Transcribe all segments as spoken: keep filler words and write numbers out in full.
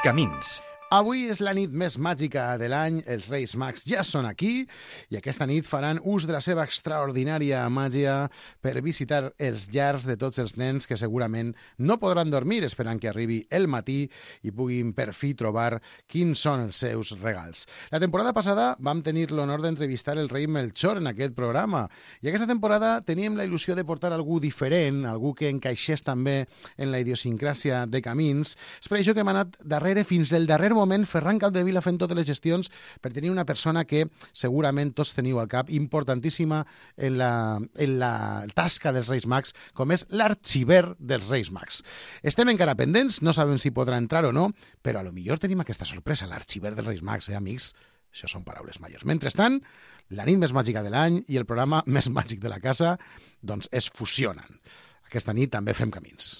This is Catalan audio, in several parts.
Camins. Avui és la nit més màgica de l'any, els Reis Mags ja són aquí i aquesta nit faran ús de la seva extraordinària màgia per visitar els llars de tots els nens que segurament no podran dormir esperant que arribi el matí i puguin per fi trobar quins són els seus regals. La temporada passada vam tenir l'honor d'entrevistar el rei Melchor en aquest programa i aquesta temporada teníem la il·lusió de portar algú diferent, algú que encaixés també en la idiosincràsia de Camins. És per això que hem anat darrere fins al darrer moment Ferran Capdevila fent totes les gestions per tenir una persona que segurament tots teniu al cap, importantíssima en la, en la tasca dels Reis Mags, com és l'arxiver dels Reis Mags. Estem encara pendents, no sabem si podrà entrar o no, però a lo millor tenim aquesta sorpresa, l'arxiver dels Reis Mags, eh, amics? Això són paraules majors. Mentrestant, la nit més màgica de l'any i el programa més màgic de la casa, doncs es fusionen. Aquesta nit també fem camins.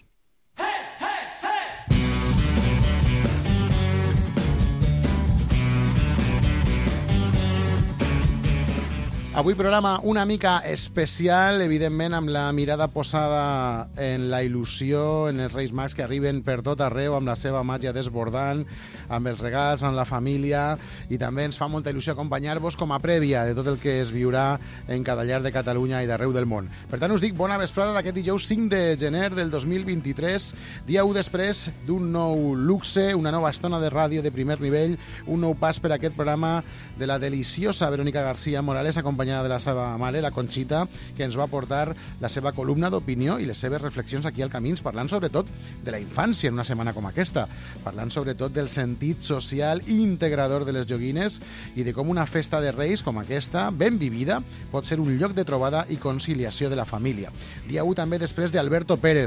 Avui programa una mica especial, evidentment amb la mirada posada en la il·lusió, en els Reis Mags que arriben per tot arreu amb la seva màgia desbordant, amb els regals, amb la família, i també ens fa molta il·lusió acompanyar-vos com a prèvia de tot el que es viurà en cada llar de Catalunya i d'arreu del món. Per tant, us dic bona vesprada d'aquest dijous cinc de gener del dos mil vint-i-tres, dia u després d'un nou luxe, una nova estona de ràdio de primer nivell, un nou pas per a aquest programa de la deliciosa Verónica García Morales, acompanyada de la seva mare, la Conxita, que ens va portar la seva columna d'opinió i les seves reflexions aquí al Camins, parlant sobretot de la infància en una setmana com aquesta, parlant sobretot del sentit social i integrador de les joguines i de com una festa de Reis com aquesta, ben vivida, pot ser un lloc de trobada i conciliació de la família. Dia u també després d'Alberto Pérez.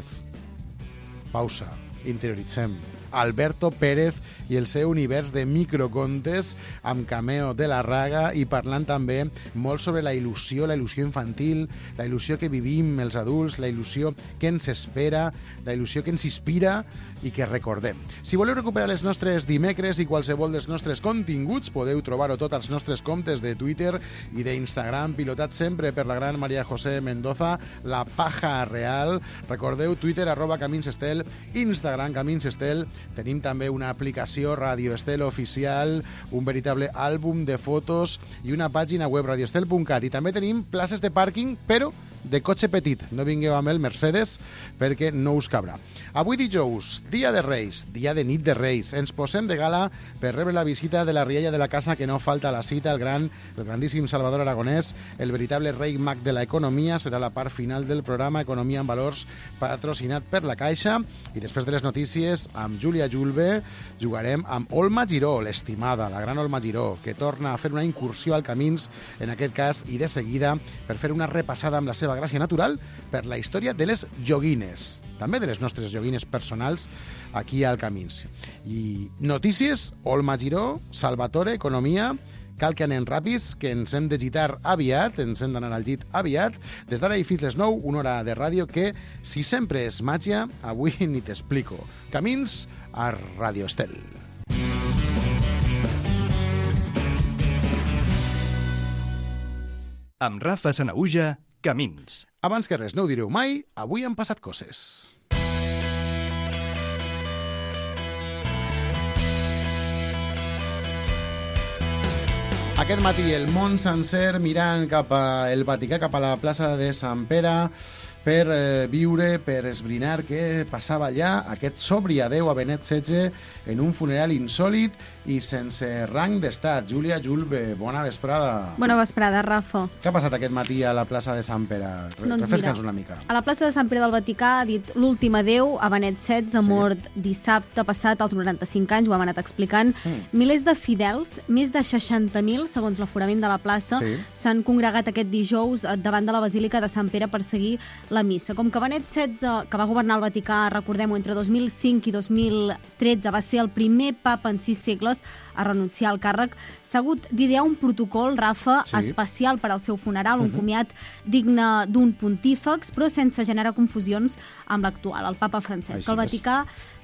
Pausa, interioritzem. Alberto Pérez i el seu univers de microcontes amb cameo de la Raga i parlant també molt sobre la il·lusió, la il·lusió infantil, la il·lusió que vivim els adults, la il·lusió que ens espera, la il·lusió que ens inspira i que recordem. Si voleu recuperar els nostres dimecres i qualsevol dels nostres continguts, podeu trobar-ho tot als nostres comptes de Twitter i d'Instagram, pilotats sempre per la gran Maria José Mendoza, la paja real. Recordeu, Twitter, arroba Camins Estel, Instagram, Camins Estel. Tenim també una aplicació Radio Estel oficial, un veritable àlbum de fotos i una pàgina web radioestel punt cat. I també tenim places de pàrquing, però de cotxe petit. No vingueu amb el Mercedes perquè no us cabrà. Avui dijous, dia de Reis, dia de nit de Reis. Ens posem de gala per rebre la visita de la rialla de la casa que no falta a la cita, el gran, el grandíssim Salvador Aragonès, el veritable rei mag de l'economia. Serà la part final del programa Economia en Valors, patrocinat per la Caixa. I després de les notícies, amb Júlia Julve, jugarem amb Olma Giró, l'estimada, la gran Olma Giró, que torna a fer una incursió al Camins, en aquest cas, i de seguida, per fer una repassada amb la seva gràcia natural per la història de les joguines, també de les nostres joguines personals aquí al Camins. I notícies, Olma Giró, Salvatore, Economia. Cal que anem ràpids, que ens hem de gitar aviat, ens hem d'anar al llit aviat. Des d'ara i fins les nou, una hora de ràdio que, si sempre és màgia, avui ni t'explico. Camins a Radio Estel. Amb Rafa Sanaüja, Camins. Abans que res, no ho direu mai, avui han passat coses. Aquest matí el món sencer mirant cap al Vaticà, cap a la plaça de Sant Pere, per eh, viure, per esbrinar què passava allà, aquest sobri adeu a Benet setze en un funeral insòlit i sense rang d'estat. Júlia Julve, bona vesprada. Bona vesprada, Rafa. Què ha passat aquest matí a la plaça de Sant Pere? Doncs Refresca'ns una mica. A la plaça de Sant Pere del Vaticà ha dit l'últim adeu a Benet setze, Sí. mort dissabte passat als noranta-cinc anys, ho hem anat explicant. Mm. Milers de fidels, més de seixanta mil, segons l'aforament de la plaça, Sí. s'han congregat aquest dijous davant de la Basílica de Sant Pere per seguir la missa. Com que Benet setze, que va governar el Vaticà, recordem-ho, entre dos mil cinc i dos mil tretze, va ser el primer papa en sis segles a renunciar al càrrec, s'ha hagut d'idear un protocol, Rafa, Sí. especial per al seu funeral, un Uh-huh. comiat digne d'un pontífex, però sense generar confusions amb l'actual, el papa Francesc. Així El és. Vaticà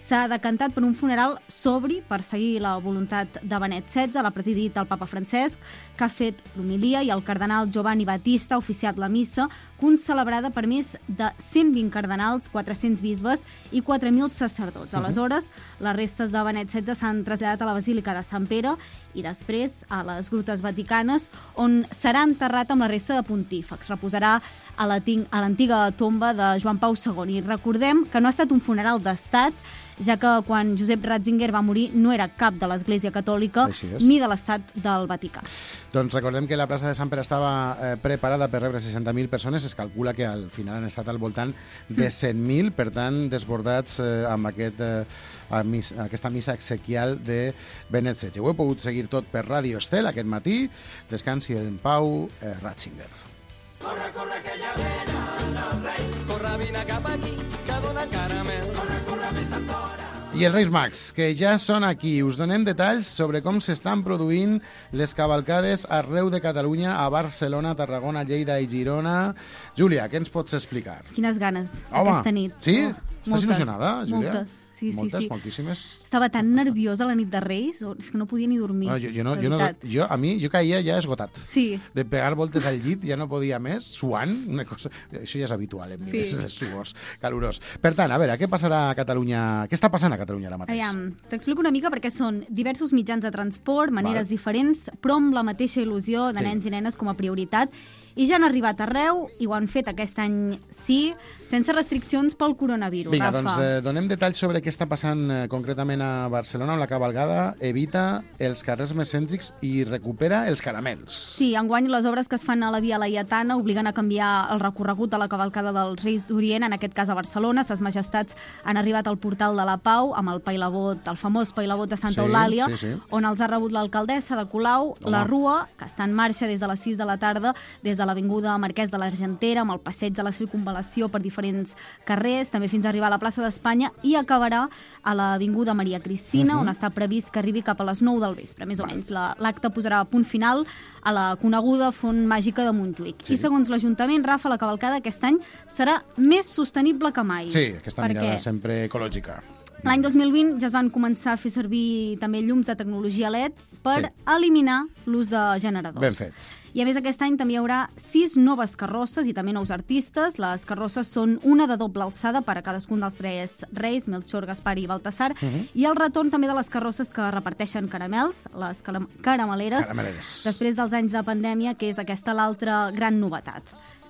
s'ha decantat per un funeral sobri per seguir la voluntat de Benet setze. L'ha presidit el papa Francesc, que ha fet l'homilia, i el cardenal Giovanni Battista ha oficiat la missa, concelebrada per més de cent vint cardenals, quatre-cents bisbes i quatre mil sacerdots. Aleshores, les restes de Benet setze s'han traslladat a la Basílica de Sant Pere i després a les grutes vaticanes, on serà enterrat amb la resta de pontífex. Reposarà a l'antiga tomba de Joan Pau segon. I recordem que no ha estat un funeral d'estat, ja que quan Josep Ratzinger va morir no era cap de l'Església Catòlica ni de l'Estat del Vaticà. Doncs recordem que la plaça de Sant Pere estava eh, preparada per rebre seixanta mil persones. Es calcula que al final han estat al voltant de cent mil, per tant, desbordats eh, amb aquest, eh, mis, aquesta missa exequial de Benet setze. Ho he pogut seguir tot per Ràdio Estel aquest matí. Descansi en pau, eh, Ratzinger. Corre, corre, que ja venen els reis. Corre, vine cap aquí, que dona caramel. Corre, corre, més tanta hora. I els Reis Mags, que ja són aquí. Us donem detalls sobre com s'estan produint les cavalcades arreu de Catalunya, a Barcelona, Tarragona, Lleida i Girona. Júlia, què ens pots explicar? Quines ganes, Home, aquesta nit. sí? Oh, Estàs moltes, il·lusionada, Júlia? Moltes, sí, sí, moltes, sí. moltíssimes. Estava tan nerviosa la nit de Reis, és que no podia ni dormir. No, jo, jo no, de jo no, veritat. jo, a mi, jo caia ja esgotat. Sí. De pegar voltes al llit, ja no podia més, suant, una cosa... Això ja és habitual en mi, Sí. sí. els suors calorós. Per tant, a veure, què passarà a Catalunya? Què està passant a Catalunya ara mateix? Aviam, t'explico una mica perquè són diversos mitjans de transport, maneres Val. diferents, però amb la mateixa il·lusió de Sí. nens i nenes com a prioritat. I ja han arribat arreu, i ho han fet aquest any sí, sense restriccions pel coronavirus. Vinga, Rafa. doncs eh, donem detalls sobre què està passant eh, concretament a Barcelona, on la cavalgada evita els carrers més cèntrics i recupera els caramels. Sí, enguany les obres que es fan a la Via Laietana obliguen a canviar el recorregut de la cavalcada dels Reis d'Orient, en aquest cas a Barcelona. Ses majestats han arribat al Portal de la Pau amb el pailavot, el famós pailavot de Santa Sí, Eulàlia, sí, sí. on els ha rebut l'alcaldessa de Colau. Home. La Rua, que està en marxa des de les sis de la tarda, des de l'avinguda Marquès de l'Argentera, amb el passeig de la circunvalació per diferents carrers, també fins a arribar a la plaça d'Espanya, i acabarà a l'avinguda Maria Cristina, Mhm. on està previst que arribi cap a les nou del vespre, més o menys. La- L'acte posarà punt final a la coneguda Font Màgica de Montjuïc. Sí. I segons l'Ajuntament, Rafa, la cavalcada aquest any serà més sostenible que mai. Sí, aquesta perquè mirada sempre ecològica. L'any dos mil vint ja es van començar a fer servir també llums de tecnologia L E D per Sí. eliminar l'ús de generadors. Ben fet. I a més aquest any també hi haurà sis noves carrosses i també nous artistes. Les carrosses són una de doble alçada per a cadascun dels tres reis, Melchor, Gaspar i Baltasar, Mhm. i el retorn també de les carrosses que reparteixen caramels, les caram carameleres, Carameleres. després dels anys de pandèmia, que és aquesta l'altra gran novetat.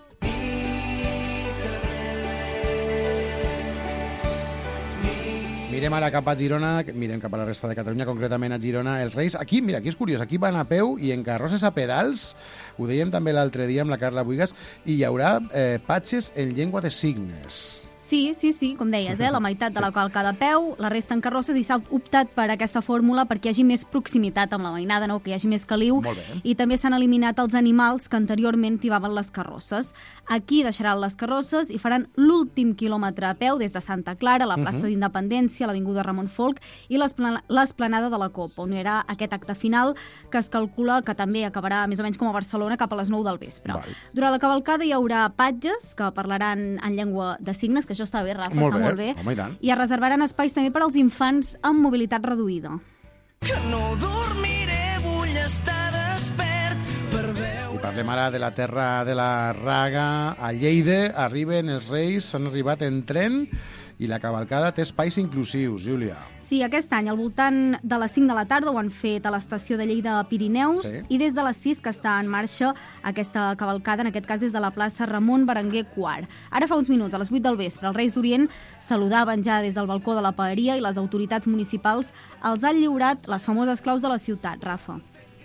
Mirem ara cap a Girona, mirem cap a la resta de Catalunya, concretament a Girona, els Reis. Aquí, mira, aquí és curiós, aquí van a peu i en carrosses a pedals, ho dèiem també l'altre dia amb la Carla Buigas, i hi haurà eh, patxes en llengua de signes. Sí, sí, sí, com deies, eh? La meitat de la cavalcada a peu, la resta en carrosses, i s'ha optat per aquesta fórmula perquè hi hagi més proximitat amb la veïnada, no? Que hi hagi més caliu. Molt bé. I també s'han eliminat els animals que anteriorment tibaven les carrosses. Aquí deixaran les carrosses i faran l'últim quilòmetre a peu des de Santa Clara, la plaça Mhm. d'Independència, l'Avinguda Ramon Folch i l'esplan- l'esplanada de la Copa, on hi haurà aquest acte final que es calcula que també acabarà més o menys com a Barcelona cap a les nou del vespre. Val. Durant la cavalcada hi haurà patges que parlaran en llengua de signes, que això està bé, Rafa, Molt està bé, molt bé. home, i tant. I es reservaran espais també per als infants amb mobilitat reduïda. Que no dormiré, vull estar despert per I veure... parlem ara de la terra de la Raga. A Lleida arriben els Reis, s'han arribat en tren i la cavalcada té espais inclusius, Júlia. Sí, aquest any, al voltant de les cinc de la tarda, ho han fet a l'estació de Lleida Pirineus, Sí. i des de les sis que està en marxa aquesta cavalcada, en aquest cas des de la plaça Ramon Berenguer quart. Ara fa uns minuts, a les vuit del vespre, els Reis d'Orient saludaven ja des del balcó de la paeria i les autoritats municipals els han lliurat les famoses claus de la ciutat, Rafa.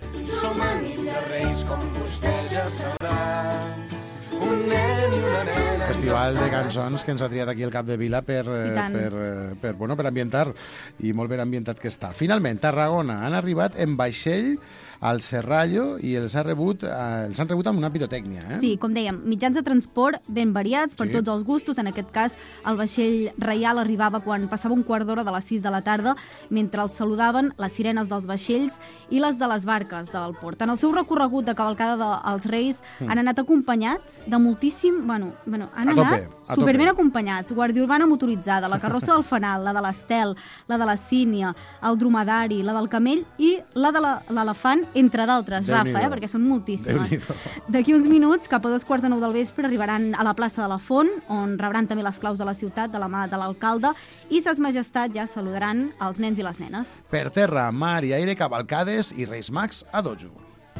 Som amics de reis, com vostè ja sabrà. Un nen i una nena... Festival de cançons que ens ha triat aquí el Cap de Vila per, eh, I tant. per, eh, per, bueno, per ambientar, i molt ben ambientat que està. Finalment, Tarragona han arribat en vaixell al Serrallo i els, ha rebut, eh, els han rebut amb una pirotècnia. Eh? Sí, com dèiem, mitjans de transport ben variats per Sí. tots els gustos. En aquest cas, el vaixell reial arribava quan passava un quart d'hora de les sis de la tarda, mentre els saludaven les sirenes dels vaixells i les de les barques del port. En el seu recorregut de cavalcada dels Reis han anat acompanyats de moltíssim... Bueno, bueno han A tope, anat a superben tope. acompanyats. Guàrdia Urbana motoritzada, la carrossa del fanal, la de l'Estel, la de la Sínia, el dromedari, la del camell i la de la- l'elefant, entre d'altres, Rafa, Déu-n'hi-do. eh, perquè són moltíssimes. Déu-n'hi-do. D'aquí uns minuts, cap a dos quarts de nou del vespre, arribaran a la plaça de la Font, on rebran també les claus de la ciutat de la mà de l'alcalde, i ses majestats ja saludaran els nens i les nenes. Per terra, mar i aire, cavalcades i Reis Mags a dojo.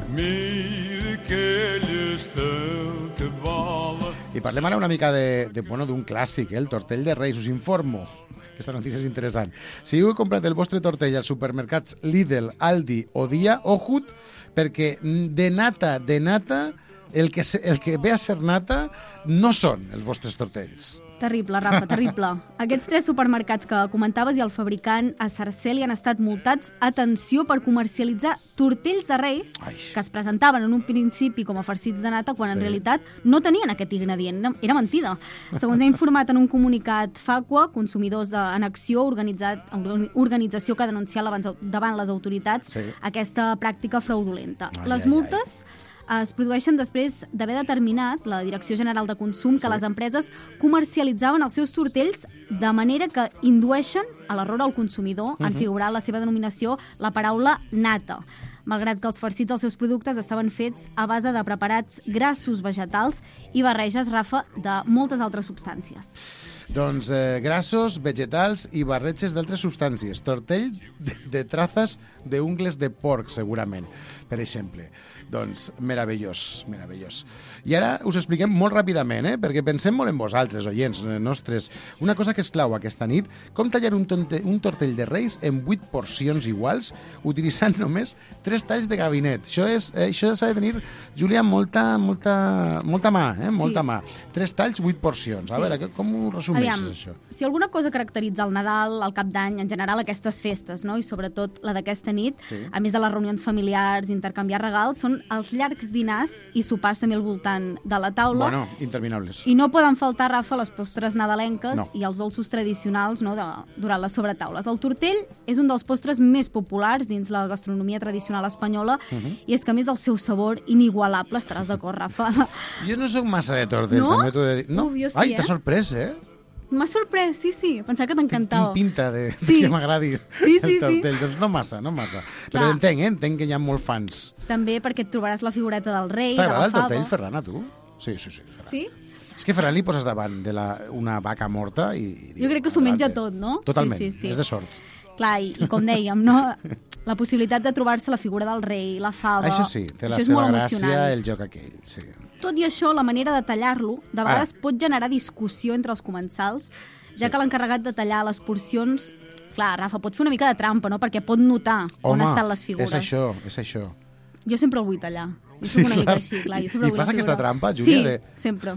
Mira aquell estel que vola. I parlem ara una mica de, de, bueno, d'un clàssic, eh? El tortell de Reis. Us informo. Aquesta notícia és interessant. Si heu comprat el vostre tortell als supermercats Lidl, Aldi o Dia, ojut, perquè de nata, de nata, el que, se, el que ve a ser nata no són els vostres tortells. Terrible, Rafa, terrible. Aquests tres supermercats que comentaves i el fabricant a Sarcelles han estat multats, atenció, per comercialitzar tortells de Reis Ai. que es presentaven en un principi com a farcits de nata quan Sí. en realitat no tenien aquest ingredient. Era- Era mentida. Segons ha informat en un comunicat Facua, Consumidors en Acció, organitzat, organització que ha denunciat davant, davant les autoritats Sí. aquesta pràctica fraudulenta. Ai, les ai, multes es produeixen després d'haver determinat la Direcció General de Consum que Sí. les empreses comercialitzaven els seus tortells de manera que indueixen a l'error al consumidor en figurar en la seva denominació la paraula nata, malgrat que els farcits dels seus productes estaven fets a base de preparats grassos vegetals i barreges, Rafa, de moltes altres substàncies. Doncs eh, grassos, vegetals i barretges d'altres substàncies. Tortell de, de trazes d'ungles de porc, segurament, per exemple. Doncs meravellós, meravellós. I ara us expliquem molt ràpidament, eh? Perquè pensem molt en vosaltres, oients eh, nostres. Una cosa que és clau aquesta nit, com tallar un, tonte, un tortell de Reis en vuit porcions iguals, utilitzant només tres talls de gabinet. Això és, eh, això s'ha de tenir, Júlia, molta, molta, molta mà, eh? Molta Sí. mà. Tres talls, vuit porcions. A Sí. veure, com ho resumeixes, això? Si alguna cosa caracteritza el Nadal, el Cap d'Any, en general aquestes festes, no? I sobretot la d'aquesta nit, Sí. a més de les reunions familiars, intercanviar regals, són els llargs dinars i sopars també al voltant de la taula. Bueno, interminables. I no poden faltar, Rafa, les postres nadalenques No. i els dolços tradicionals, no, de, durant les sobretaules. El tortell és un dels postres més populars dins la gastronomia tradicional espanyola i és que, a més del seu sabor inigualable, estaràs d'acord, Rafa? Jo no sóc massa de tortell, No? també t'ho he de dir. No? Uf, jo sí, Ai, eh? t'ha sorprès, eh? M'ha sorprès, sí, sí. Pensava que Tinc, t'encantava. tinc pinta de, Sí. de que m'agradi Sí, sí, el tortell. sí. Doncs no massa, no massa. Però Clar. entenc, eh? Entenc que hi ha molts fans. També perquè et trobaràs la figureta del rei, de la T'agrada el fava. tortell, Ferran, a tu? Sí, sí, sí, Ferran. Sí? És que Ferran li poses davant de la, una vaca morta i... i diu, Jo crec que s'ho menja "Adelante". tot, no? Totalment, Sí, sí, sí. és de sort. Clar, i, i com dèiem, no? La possibilitat de trobar-se la figura del rei, la fava... Això sí, té la això és seva molt gràcia, emocionant. el joc aquell, sí. Tot i això, la manera de tallar-lo de vegades pot generar discussió entre els comensals, ja Sí. que l'encarregat de tallar les porcions, clar, Rafa, pot fer una mica de trampa, no? Perquè pot notar on estan les figures. és això, és això. Jo sempre el vull tallar. Jo Sí, soc una mica clar. així, clar. Jo sempre I vull fas la aquesta figura. trampa, Júlia, Sí, de- sempre.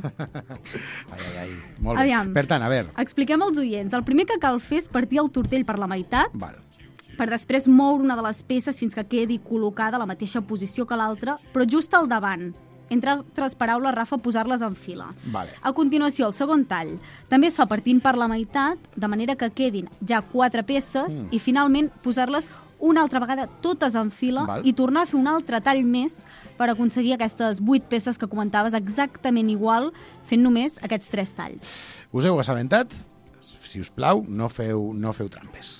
Ai, ai, ai, molt bé. Aviam. Per tant, a veure, Expliquem als oients. El primer que cal fer és partir el tortell per la meitat, val. per després moure una de les peces fins que quedi col·locada a la mateixa posició que l'altra, però just al davant. Entre altres paraules, Rafa, posar-les en fila. Vale. A continuació, el segon tall. També es fa partint per la meitat, de manera que quedin ja quatre peces, Mm. i finalment posar-les una altra vegada totes en fila Val. i tornar a fer un altre tall més per aconseguir aquestes vuit peces que comentaves exactament igual, fent només aquests tres talls. Us heu assabentat? Si us plau, no feu, no feu trampes.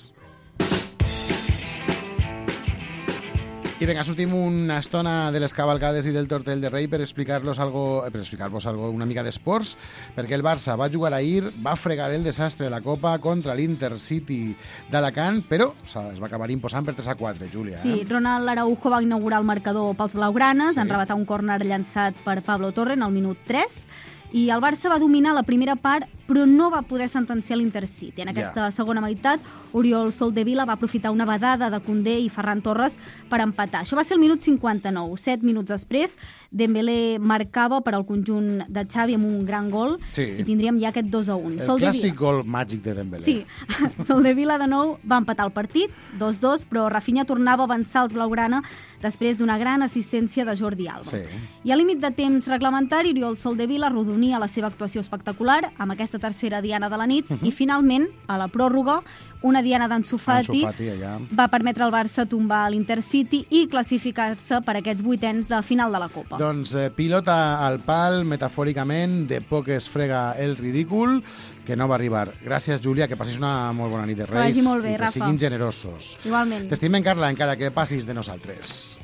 I vinga, sortim una estona de les cavalcades i del tortell de rei per explicar-los algo, per explicar-vos algo, una mica d'esports, perquè el Barça va jugar ahir, va fregar el desastre a la Copa contra l'Intercity d'Alacant, però es va acabar imposant per tres a quatre, Júlia. Sí, Eh? Ronald Araujo va inaugurar el marcador pels blaugranes, Sí. en rebatar un córner llançat per Pablo Torre en el minut tres, i el Barça va dominar la primera part, però no va poder sentenciar l'Intercity. En aquesta Ja. segona meitat, Oriol Soldevila va aprofitar una vedada de Koundé i Ferran Torres per empatar. Això va ser el minut cinquanta-nou. Set minuts després, Dembélé marcava per al conjunt de Xavi amb un gran gol, Sí. i tindríem ja aquest dos a un. El clàssic gol màgic de Dembélé. Sí, Soldevila de nou va empatar el partit, dos dos, però Rafinha tornava a avançar els blaugrana després d'una gran assistència de Jordi Alba. Sí. I al límit de temps reglamentari, Oriol Soldevila arrodonit resumia la seva actuació espectacular amb aquesta tercera diana de la nit uh -huh. i finalment, a la pròrroga, una diana d'Ansu Fati va permetre al Barça tombar l'Intercity i classificar-se per aquests vuitens de final de la Copa. Doncs eh, pilota al pal, metafòricament, de poc es frega el ridícul, que no va arribar. Gràcies, Júlia, que passis una molt bona nit de Reis. Vagi molt bé, i que Rafa. siguin generosos. Igualment. T'estimem, Carla, encara que passis de nosaltres.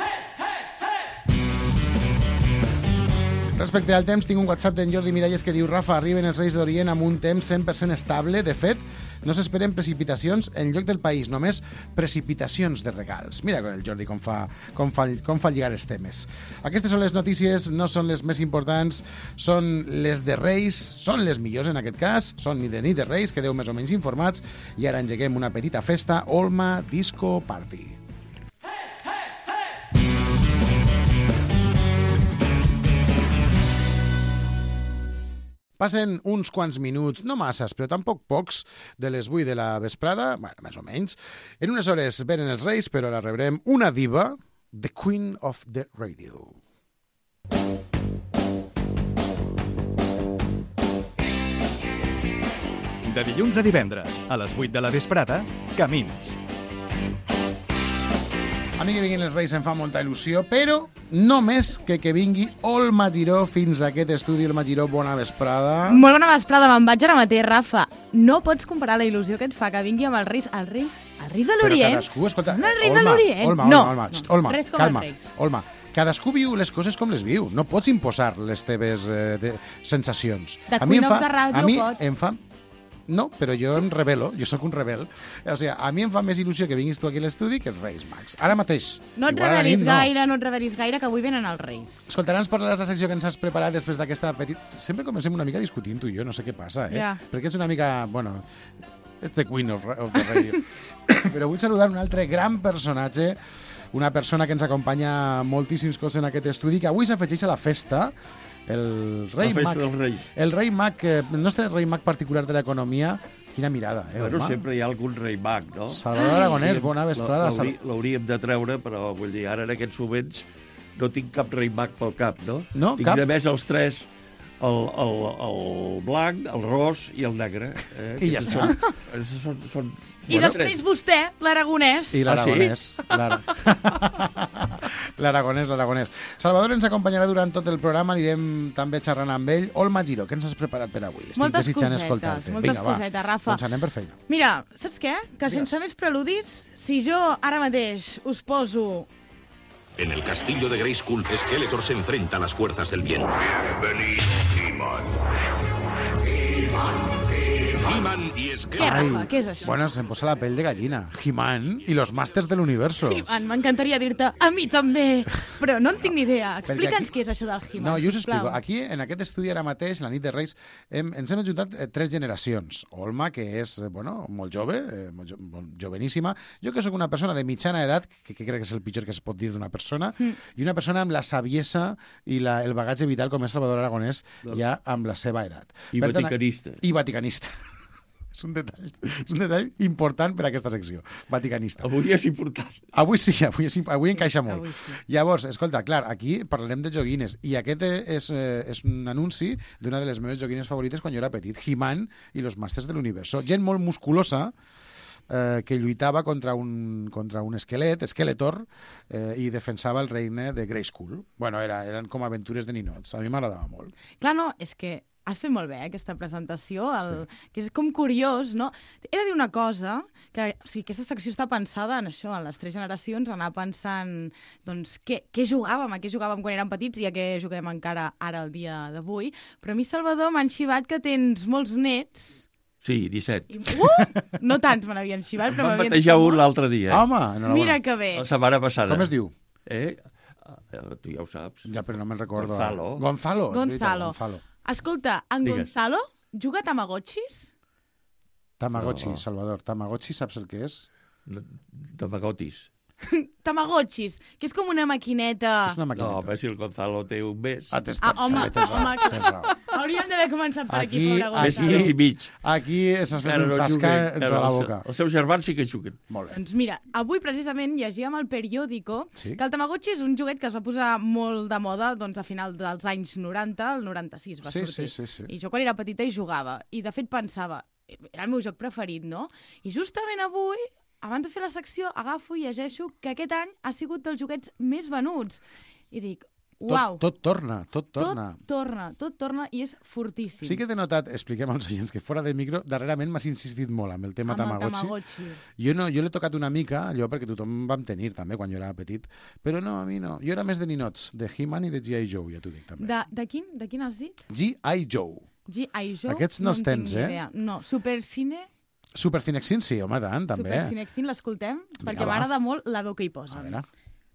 Respecte al temps, tinc un WhatsApp d'en Jordi Miralles que diu: Rafa, arriben els Reis d'Orient amb un temps cent per cent estable. De fet, no s'esperen precipitacions en lloc del país, només precipitacions de regals. Mira el Jordi com fa, com fa, com fa lligar els temes. Aquestes són les notícies, no són les més importants, són les de Reis, són les millors en aquest cas, són ni de nit de Reis, quedeu més o menys informats, i ara engeguem una petita festa, Olma Disco Party. Passen uns quants minuts, no masses, però tampoc pocs, de les vuit de la vesprada, bueno, més o menys. En unes hores venen els Reis, però ara rebrem una diva, the Queen of the Radio. De dilluns a divendres, a les vuit de la vesprada, Camins. A mi que vinguin els Reis em fa molta il·lusió, però només que que vingui Olma Giró fins a aquest estudi. Olma Giró, bona vesprada. Molt bona vesprada, me'n vaig ara mateix, Rafa. No pots comparar la il·lusió que et fa que vingui amb els Reis, els Reis, els Reis de l'Orient. Però cadascú, escolta... Són els Reis Olma, de l'Orient. Olma, no, Olma, Olma, no, Olma, res com calma, els Reis. Olma, cadascú viu les coses com les viu. No pots imposar les teves eh, de, sensacions. De a mi em Queen fa, of the Radio a mi pot. em fa... No, però jo em rebel·lo, jo sóc un rebel. O sigui, a mi em fa més il·lusió que vinguis tu aquí a l'estudi que els Reis Mags. Ara mateix. No et Igual a la revelis nit, no. gaire, no et revelis gaire, que avui venen els Reis. Escolta, ara ens parlaràs la secció que ens has preparat després d'aquesta petita... Sempre comencem una mica discutint tu i jo, no sé què passa, eh? Ja. Perquè és una mica... Bueno, és the Queen of, of the Radio. Però vull saludar un altre gran personatge, una persona que ens acompanya moltíssims cops en aquest estudi, que avui s'afegeix a la festa, el rei La festa Mag. dels Reis. El rei Mag, eh, el nostre rei Mag particular de l'economia. Quina mirada, eh, Bueno, home? sempre hi ha algun rei mag, no? Salvador Aragonès, bona vesprada. La- l'haurí- L'hauríem de treure, però vull dir, ara en aquests moments no tinc cap rei mag pel cap, no? No, tinc cap? només els tres, el, el, el blanc, el ros i el negre. Eh? I ja Aquests està. Són, són, són, són I després vostè, l'Aragonès. I l'Aragonès. L'Ara- L'Aragonès, l'Aragonès. Salvador ens acompanyarà durant tot el programa, anirem també xerrant amb ell. Olma Giró, què ens has preparat per avui? Estic Moltes desitjant cosetes, escoltar-te. moltes Vinga, va. cosetes, Rafa. Doncs anem per feina. Mira, saps què? Que Digues. sense més preludis, si jo ara mateix us poso... En el castillo de Grayskull, Skeletor se enfrenta a las fuerzas del bien. Bienvenido, He-Man. He-Man, He-Man y Què, Skeletor. Rafa? Què és això? Bueno, se'm posa la pell de gallina. He-Man i los Masters del Universo. He-Man, m'encantaria dir-te, a mi també, però no en tinc ni idea. Perquè Explica'ns aquí- què és això del He-Man. No, jo us sisplau. explico. Aquí, en aquest estudi ara mateix, la nit de Reis, hem, ens hem ajuntat eh, tres generacions. Olma, que és, eh, bueno, molt jove, eh, molt jo, molt joveníssima. Jo, que sóc una persona de mitjana edat, que, que crec que és el pitjor que es pot dir d'una persona, mm. i una persona amb la saviesa i la, el bagatge vital com és Salvador Aragonès, ja amb la seva edat. I Per tant, vaticanista. I vaticanista. És un detall, és un detall important per a aquesta secció. Vaticanista. Avui és important. Avui sí, avui, és, avui encaixa molt. Avui sí. Llavors, escolta, clar, aquí parlarem de joguines i aquest és, eh, és un anunci d'una de les meves joguines favorites quan jo era petit, He-Man i los Masters de l'Universo. Gent molt musculosa eh, que lluitava contra un, contra un esquelet, Skeletor, eh, i defensava el regne de Grayskull. Bueno, era, eren com aventures de ninots. A mi m'agradava molt. Clar, no, és que has fet molt bé eh, aquesta presentació, el, sí. que és com curiós, no? He de dir una cosa, que o sigui, aquesta secció està pensada en això, en les tres generacions, anar pensant doncs, què, què jugàvem, a què jugàvem quan érem petits i a què juguem encara ara el dia d'avui. Però a mi, Salvador, m'han xivat que tens molts nets. Sí, disset. I, uh! No tants me n'havien xivat, però Vam m'havien batejar un molts. l'altre dia. Eh? Home, enhorabona. Mira que bé. La setmana passada. Com es diu? Eh? Eh, Tu ja ho saps. Ja, però no me'n recordo. Gonzalo. Gonzalo. és veritat, Gonzalo. Gonzalo. Escolta, en Digues. Gonzalo juga a Tamagotxis? Tamagotchi, No. Salvador. Tamagotchi, saps el que és? Tamagotis. Tamagotchis, que és com una maquineta... És una No, maquineta. home, si el Gonzalo té un mes... Ah, tens, Ah, home, també tens raó, home, tens raó. hauríem d'haver començat per aquí, Aquí- pobre Mes, Gonzalo. mes i mig. Aquí s'has fet Encara un no zasca juguen, en encara tota la els- boca. Els seus germans sí que juguen. Molt bé. Doncs mira, avui precisament llegíem al periòdico Sí? que el Tamagotchi és un joguet que es va posar molt de moda doncs, a final dels anys noranta, el noranta-sis va Sí, sortir. sí, sí, sí. I jo quan era petita hi jugava. I de fet pensava, era el meu joc preferit, no? I justament avui, abans de fer la secció, agafo i llegeixo que aquest any ha sigut dels joguets més venuts. I dic, uau, Tot, tot torna, tot torna. tot torna, tot torna i és fortíssim. Sí que t'he notat, expliquem als oients, que fora de micro, darrerament m'has insistit molt amb el tema amb el Tamagotchi. Tamagotchi. Jo no, jo l'he tocat una mica, allò, perquè tothom vam tenir també quan jo era petit, però no, a mi no. Jo era més de ninots, de He-Man i de G I. Joe, ja t'ho dic també. De, de, quin, de quin has dit? G I. Joe. G I. Joe? Aquests no els en tinc tens, ni eh? idea. No, Supercine... Super Cinexin, sí, home, tant, també. Super Cinexin, l'escoltem? Perquè va. m'agrada molt la veu que hi A posen. veure.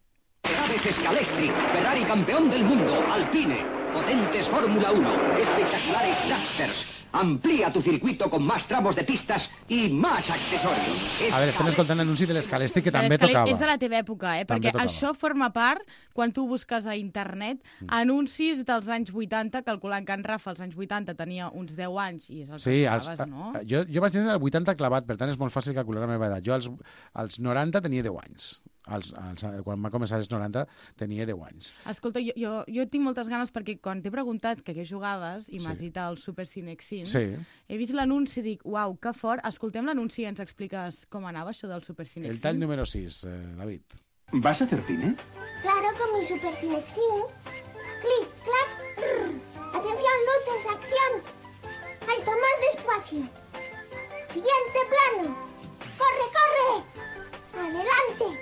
Naves Scalextric, Ferrari campeón del mundo, Alpine, potentes Fórmula uno, espectaculares dragsters. Amplía tu circuito con más tramos de pistas y más accesorios. A veure, estem escoltant l'anunci de l'Escalesti, que també Però és que tocava. És de la teva època, eh? També Perquè tocava. això forma part, quan tu busques a internet, anuncis dels anys vuitanta, calculant que en Rafa als anys vuitanta tenia uns deu anys i és el Sí, que als, trobaves, no? eh, jo, jo vaig néixer al vuitanta clavat, per tant és molt fàcil calcular la meva edat. Jo als, als noranta tenia deu anys. Als, als, quan va començar als noranta tenia deu anys. Escolta, jo, jo, jo tinc moltes ganes perquè quan t'he preguntat que què jugaves i m'has Sí. dit el Super Cinexin, Sí. he vist l'anunci i dic, uau, que fort. Escoltem l'anunci i ens expliques com anava això del Super Cinexin. El tall número sis, eh, David. ¿Vas a hacer cine? Claro, con mi Super Cinexin. Clic, clac, rrr. Atención, luces, acción. Alto, más despacio. Siguiente plano. Corre, corre. Adelante.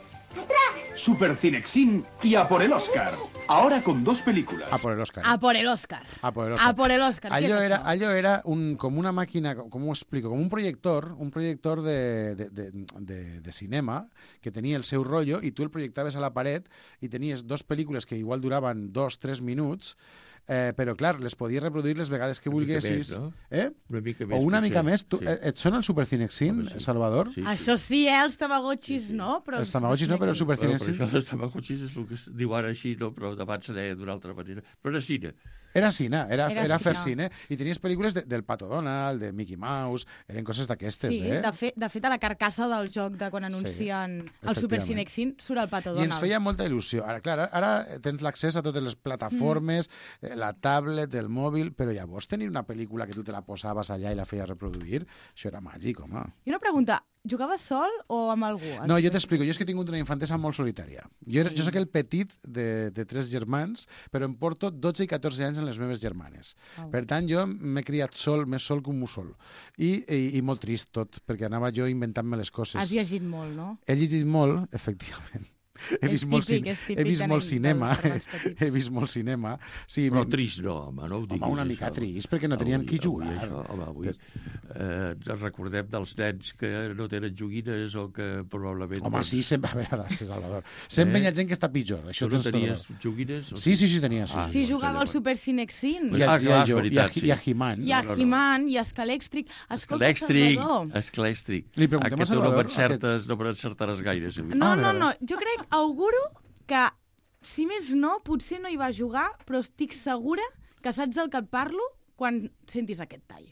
Atrás. Super Cinexin y a por el Oscar. Ahora con dos películas. A por el Oscar. A por el Oscar. A por el Oscar. A por el Oscar. Què Allò és era, això? allò era un, com una màquina, com ho explico, com un projector, un projector de, de, de, de, de cinema que tenia el seu rotllo i tu el projectaves a la paret i tenies dos pel·lícules que igual duraven dos, tres minuts, eh, però clar, les podies reproduir les vegades que Una mica volguessis. més, no? Eh? Una mica O més. una potser. mica més. Tu, Sí. eh, et sona el Super Cinexin, Home, sí. Salvador? Sí, sí. Això sí, eh? Els Tamagotchis, Sí, sí. no? Però Els Tamagotchis no, però el Super Bueno, però Cinexin... això dels Tamagotchis és el que es diu ara així, no? Però abans se deia d'una altra manera. Però era cine. Era cine, era, Era era fer cine. cine. I tenies pel·lícules de, del Pato Donald, de Mickey Mouse, eren coses d'aquestes, Sí, eh? de, fet, de fet, a la carcassa del joc de quan anuncien el Super efectivament. Cinexin surt el Pato I Donald. ens feia molta il·lusió. Ara, clar, ara- ara tens l'accés a totes les plataformes, mm. la tablet, el mòbil, però llavors tenir una pel·lícula que tu te la posaves allà i la feies reproduir, això era màgic, home. I una pregunta, jugaves sol o amb algú? No, jo t'explico, jo és que he tingut una infantesa molt solitària. Jo, era, jo sóc el petit de, de tres germans, però em porto dotze i catorze anys en les meves germanes. Au. Per tant, jo m'he criat sol, més sol que un mussol. I, i, I molt trist tot, perquè anava jo inventant-me les coses. Has llegit molt, no? He llegit molt, efectivament. He És vist molt, típic, cine- és típic he vist de molt nen- cinema, dels germans petits. he vist molt cinema. Sí, Però mi- trist no, home, no ho diguis. Home, una mica això. trist, perquè no tenien Avui- qui avui jugar. Això, home, avui eh, ens recordem dels nens que no tenen joguines o que probablement... Home, sí, sempre, a veure, sí, Salvador. Sempre Eh? hi ha gent que està pitjor. Això Tu no tens tota tenies la raó. joguines? Sí, sí, sí, tenia, sí. Ah, Sí, doncs jugava al llavors. Super Cinexin. I Ah, a, clar, és i a, veritat, i sí. a He-Man. I a no, no. He-Man, i a Escalèxtric. Escolta, Esclèstric, Salvador. esclèstric. Li preguntem a Aquest tu no Salvador, m'encertes, no m'encertaràs gaire. Sí. No, Ah, a no, veure. no. Jo crec, auguro que, si més no, potser no hi va jugar, però estic segura que saps del que et parlo quan sentis aquest tall.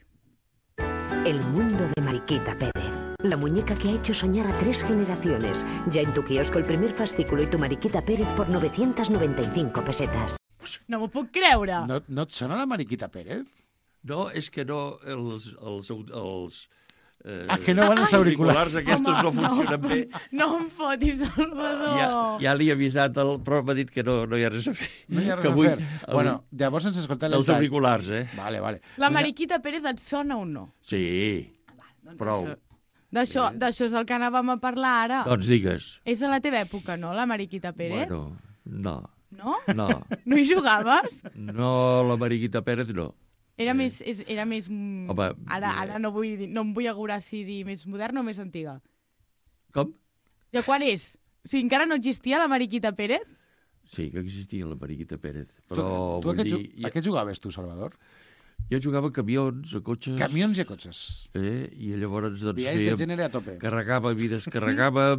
El mundo de Mariquita Pérez. La muñeca que ha hecho soñar a tres generaciones. Ya en tu kiosco el primer fascículo y tu Mariquita Pérez por novecientas noventa y cinco pesetas. No m'ho puc creure. No, no et sona la Mariquita Pérez? No, és que no, els... els, els eh, Ah, que no van els auriculars. aquests no funcionen bé. No em fotis, Salvador. Ja, ja li he avisat, el, però m'ha dit que no, no hi ha res a fer. No hi ha res que a avui, fer. avui, Bueno, llavors ens escolta el els tall. auriculars, eh? Vale, vale. La Doncs ja- Mariquita Pérez et sona o no? Sí, Doncs prou. això- D'això d'això és el que anàvem a parlar ara. Doncs digues. És a la teva època, no, la Mariquita Pérez? Bueno, no, No? no. No hi jugaves? No, la Mariquita Pérez no. Era Eh. més... és- Era més mm, Home, ara, eh. ara no, vull dir, no em vull augurar si dir més moderna o més antiga. Com? De quan és? O sigui, encara no existia la Mariquita Pérez? Sí, que existia la Mariquita Pérez. Tu, Però, tu a, vull què, ju dir, a què jugaves tu, Salvador? jo jugava a camions, a cotxes... Camions i a cotxes. Eh? I llavors, doncs, Viatges de fèiem- gènere a tope. carregàvem i descarregàvem,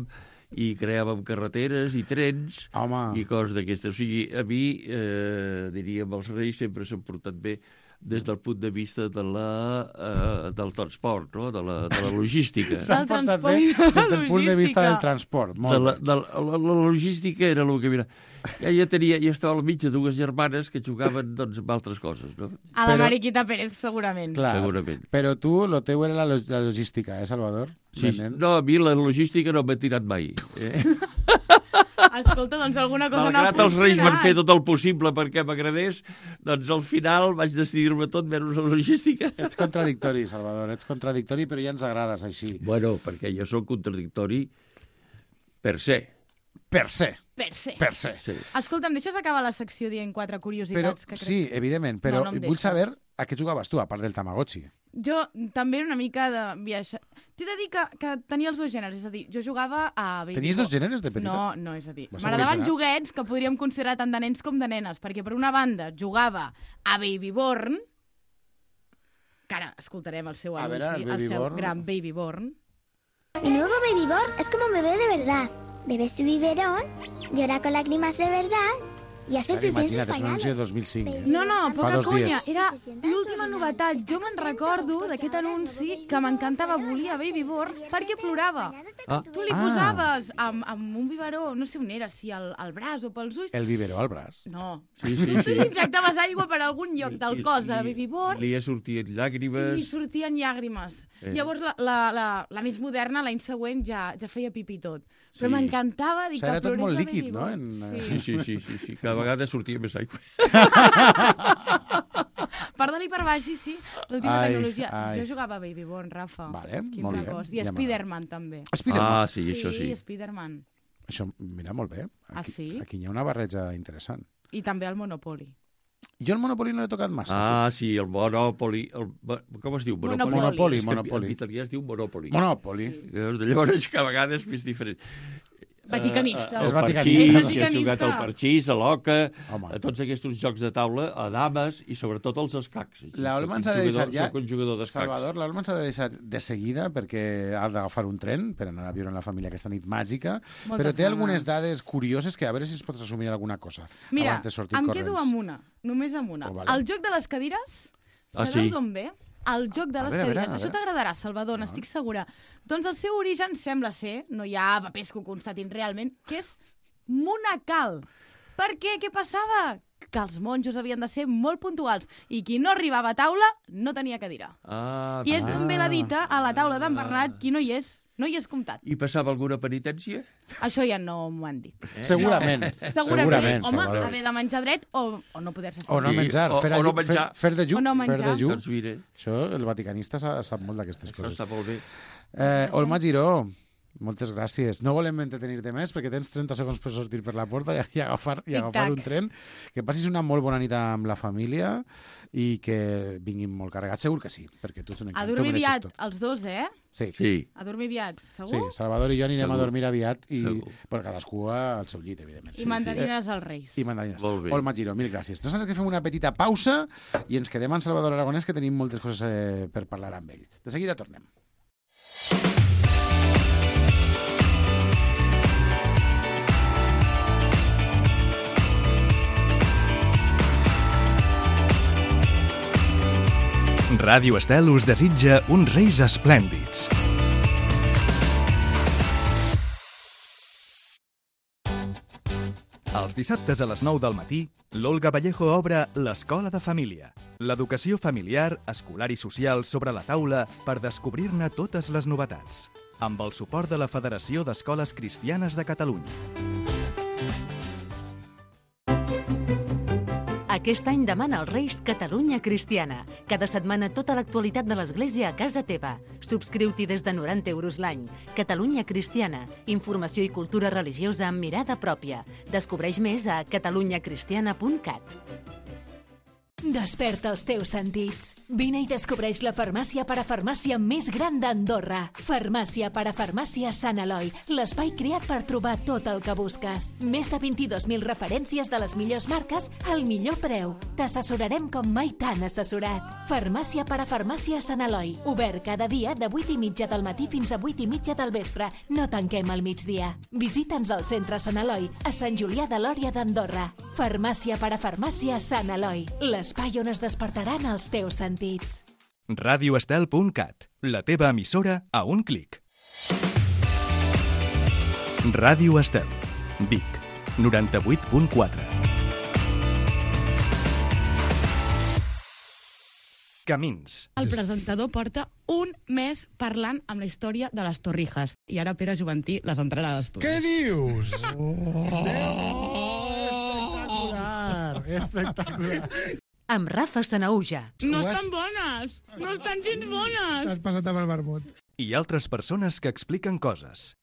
i creàvem carreteres i trens Home. i coses d'aquestes. O sigui, a mi, eh, diríem, els Reis sempre s'han portat bé des del punt de vista de la, eh, del transport, no? de, la, de la logística. S'han portat bé des del punt de vista del transport. Molt de la, de la, la, la logística era el que... Mira, ja, ja, tenia, ja estava al mig de dues germanes que jugaven doncs, amb altres coses. No? A la però, Mariquita Pérez, segurament. Clar, segurament. Però tu, el teu era la, la logística, eh, Salvador? Sí, no, a mi la logística no m'ha tirat mai. Eh? Escolta, doncs alguna cosa Malgrat no ha els Reis van funcionat. fer tot el possible perquè m'agradés, doncs al final vaig decidir-me tot menys la logística. Ets contradictori, Salvador, ets contradictori, però ja ens agrades així. Bueno, perquè jo sóc contradictori per se. Per se. Per se. Per se. Sí. Escolta'm, deixes acabar la secció dient quatre curiositats? Però, que crec... sí, evidentment, però no, no vull saber a què jugaves tu, a part del Tamagotchi. Jo també era una mica de viatge... T'he de dir que, que tenia els dos gèneres, és a dir, jo jugava a... Baby Tenies dos gèneres de petita? No, no, és a dir, Vas m'agradaven evolucionar? joguets que podríem considerar tant de nens com de nenes, perquè per una banda jugava a Babyborn, que ara escoltarem el seu A anunci, veure, el el seu Babyborn. gran Babyborn. Mi nuevo Babyborn es como un bebé de verdad. Bebe su biberón, llora con lágrimas de verdad i hace Clar, pipí en sus imagina't, és un anunci de pañales. dos mil cinc. Eh? No, no, Fa poca dos conya. dies. Era l'última novetat. Jo me'n recordo d'aquest anunci que m'encantava, volia Babyborn perquè plorava. Ah. Tu li Ah. posaves amb, amb un biberó, no sé on era, si al, al braç o pels ulls. El biberó al braç. No. Sí, sí, Tu sí. li injectaves aigua per algun lloc del cos de Babyborn Li sortien i li llàgrimes. sortien llàgrimes. Eh. Llavors la, la, la, la més moderna, l'any següent, ja, ja feia pipí tot. Però Sí. m'encantava dir O sigui, era que tot plorés molt la líquid, no? Babyborn. En, eh, Sí, sí, sí, sí, sí. Cada vegada sortia més aigua. Per dalt i per baix, sí, sí. L'última Ai, tecnologia. ai. Jo jugava a Babyborn, Rafa. Vale, Quin molt bé. precoç. I Ja Spiderman, també. Spiderman. Ah, sí, això sí. Sí, Spiderman. Això, mira, molt bé. Ah, Aquí, sí? aquí hi ha una barreja interessant. I també el Monopoly. Jo el Monopoly no l'he tocat massa. Ah, sí, el Monopoly. El, com es diu? Monopoly. Monopoly, És que Monopoly. En italià es diu Monopoly. Monopoly. Sí. Llavors, cada vegada és més diferent. Vaticanista. Uh, És el vaticanista. parxís, si has jugat al parxís, a l'oca, Home. a tots aquests jocs de taula, a dames i sobretot els escacs. La Olma ens ha de Soc deixar jugador- ja... Soc un jugador d'escacs. Salvador, la Olma ens ha de deixar de seguida perquè ha d'agafar un tren per anar a viure amb la família aquesta nit màgica, Moltes però té ganes. algunes dades curioses que a veure si ens pots assumir alguna cosa Mira, abans de sortir em corrents. quedo amb una, només amb una. Oh, vale. El joc de les cadires, Ah, sabeu sí? d'on ve? El joc de A les veure, a veure, cadires. a Això veure. t'agradarà, Salvador, n'estic segura. Doncs el seu origen sembla ser, no hi ha papers que ho constatin realment, que és monacal. Per què? Què passava? Que els monjos havien de ser molt puntuals i qui no arribava a taula no tenia cadira. Ah, I és va. d'on ve la dita, a la taula d'en Bernat, qui no hi és, no hi és comptat. I passava alguna penitència? Això ja no m'ho han dit. Eh? Segurament. Segurament. Home, Salvador. haver de menjar dret o, o no poder-se O no Sí, menjar, o- fer, o no ajú- fer, menjar. fer de llum, O no fer de menjar. llum. Doncs mira, Això el vaticanista sa- sap molt d'aquestes això coses. està molt bé. Eh, Olma Giró, moltes gràcies. No volem entretenir-te més perquè tens trenta segons per sortir per la porta i, i agafar, i agafar Tic-tac. un tren. Que passis una molt bona nit amb la família i que vinguin molt carregats. Segur que sí, perquè tu ets un A encant. dormir tu mereixes aviat, tot. els dos, eh? Sí. Sí. A dormir aviat, Sí, segur? Salvador i jo anirem Segur. a dormir aviat i Segur. bueno, cadascú al seu llit, evidentment. I mandarines als Reis. I mandarines. Molt bé. Olma Giró, mil gràcies. Nosaltres que fem una petita pausa i ens quedem amb Salvador Aragonès, que tenim moltes coses eh, per parlar amb ell. De seguida tornem. Ràdio Estel us desitja uns Reis esplèndids. Els dissabtes a les nou del matí, l'Olga Vallejo obre l'Escola de Família. L'educació familiar, escolar i social sobre la taula per descobrir-ne totes les novetats. Amb el suport de la Federació d'Escoles Cristianes de Catalunya. Aquest any demana als Reis Catalunya Cristiana. Cada setmana tota l'actualitat de l'Església a casa teva. Subscriu-t'hi des de noranta euros l'any. Catalunya Cristiana. Informació i cultura religiosa amb mirada pròpia. Descobreix més a catalunyacristiana punt cat. Desperta els teus sentits. Vine i descobreix la farmàcia parafarmàcia més gran d'Andorra. Farmàcia parafarmàcia Sant Eloi, l'espai creat per trobar tot el que busques. Més de vint-i-dos mil referències de les millors marques al millor preu. T'assessorarem com mai t'han assessorat. Farmàcia parafarmàcia Sant Eloi, obert cada dia de vuit i mitja del matí fins a vuit i mitja del vespre. No tanquem al migdia. Visita'ns al centre Sant Eloi, a Sant Julià de Lòria d'Andorra. Farmàcia parafarmàcia Sant Eloi, l'espai on es despertaran els teus sentits. radio estel punt cat, la teva emissora a un clic. Ràdio Estel, Vic, noranta-vuit punt quatre. Camins. El presentador porta un mes parlant amb la història de les Torrijas. I ara Pere Juventí les entrarà a l'estudi. Què dius? Espectacular! Espectacular! Amb Rafa Sanauja. No estan bones! No estan gens bones! T'has passat amb el vermut. I altres persones que expliquen coses.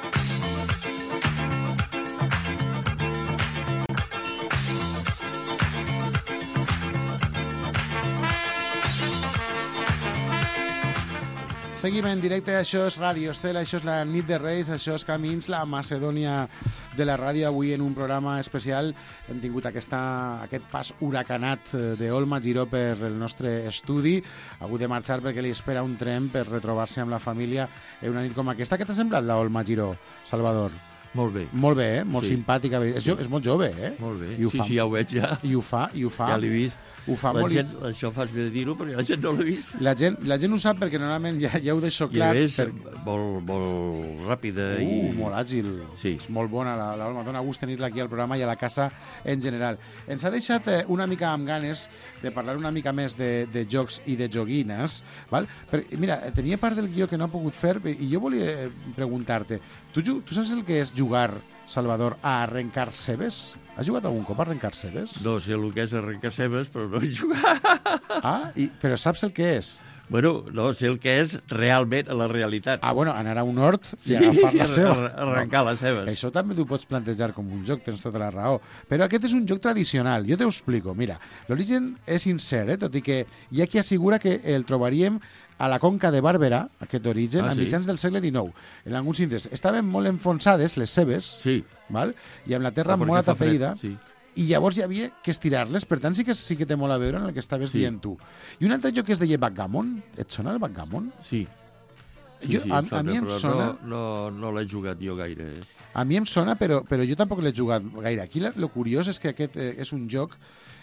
Seguim en directe, això és Ràdio Estel, això és la nit de Reis, això és Camins, la Macedònia de la ràdio. Avui en un programa especial hem tingut aquesta, aquest pas huracanat d'Olma Giró per el nostre estudi. Ha hagut de marxar perquè li espera un tren per retrobar-se amb la família en una nit com aquesta. Què t'ha semblat l'Olma Giró, Salvador? Molt bé. Molt bé, eh? Molt sí. simpàtica. És, jo, és molt jove, eh? Molt bé. I ho sí, fa. sí, ja ho veig, ja. I ho fa, i ho fa. Ja l'he vist. Ho fa la molt... gent, això fas bé de dir-ho, perquè la gent no l'ha vist. La gent, la gent ho sap perquè normalment ja, ja ho deixo clar. I a més, per... molt, molt ràpida. Uh, i... molt àgil. Sí. És molt bona la, la Olma. Dóna gust tenir-la aquí al programa i a la casa en general. Ens ha deixat eh, una mica amb ganes de parlar una mica més de, de jocs i de joguines. Val? Però, mira, tenia part del guió que no ha pogut fer i jo volia preguntar-te, tu, tu saps el que és jugar, Salvador, a arrencar cebes? Has jugat algun cop a arrencar cebes? No sé el que és arrencar cebes, però no he jugat. Ah, i, però saps el que és? Bueno, no sé el que és realment a la realitat. Ah, bueno, anar a un hort i sí, agafar la ceba. Arrencar no. les cebes. Això també t'ho pots plantejar com un joc, tens tota la raó. Però aquest és un joc tradicional, jo t'ho explico. Mira, l'origen és sincer, eh? Tot i que hi ha qui assegura que el trobaríem a la Conca de Barberà, aquest origen, ah, a sí? mitjans del segle dinou. En alguns indrets estaven molt enfonsades les cebes, sí. val? I amb la terra ah, molt atapeïda, sí. i llavors hi havia que estirar-les, per tant sí que sí que té molt a veure en el que estaves sí. dient tu. I un altre joc que es deia Backgammon, et sona el Backgammon? Sí. Sí, jo, sí, a, sona, a mi em però sona... No, no, no l'he jugat jo gaire. Eh? A mi em sona, però, però jo tampoc l'he jugat gaire. Aquí el curiós és que aquest eh, és un joc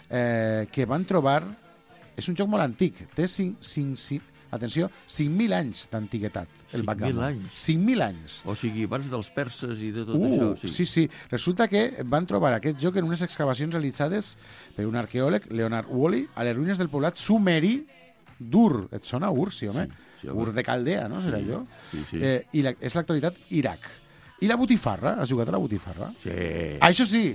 eh, que van trobar... És un joc molt antic. Té cinc, cinc, cinc, atenció, cinc mil anys d'antiguitat, el Backgammon. cinc mil anys? cinc mil anys. O sigui, abans dels perses i de tot uh, això. Sí. sí, sí. Resulta que van trobar aquest joc en unes excavacions realitzades per un arqueòleg, Leonard Woolley, a les ruïnes del poblat sumeri d'Ur. Et sona Ur, sí, home? Sí, sí, home. Ur de Caldea, no? Serà sí, allò? Sí, sí. Eh, I la, és l'actualitat Iraq. I la botifarra? Has jugat a la botifarra? Sí. Ah, això sí!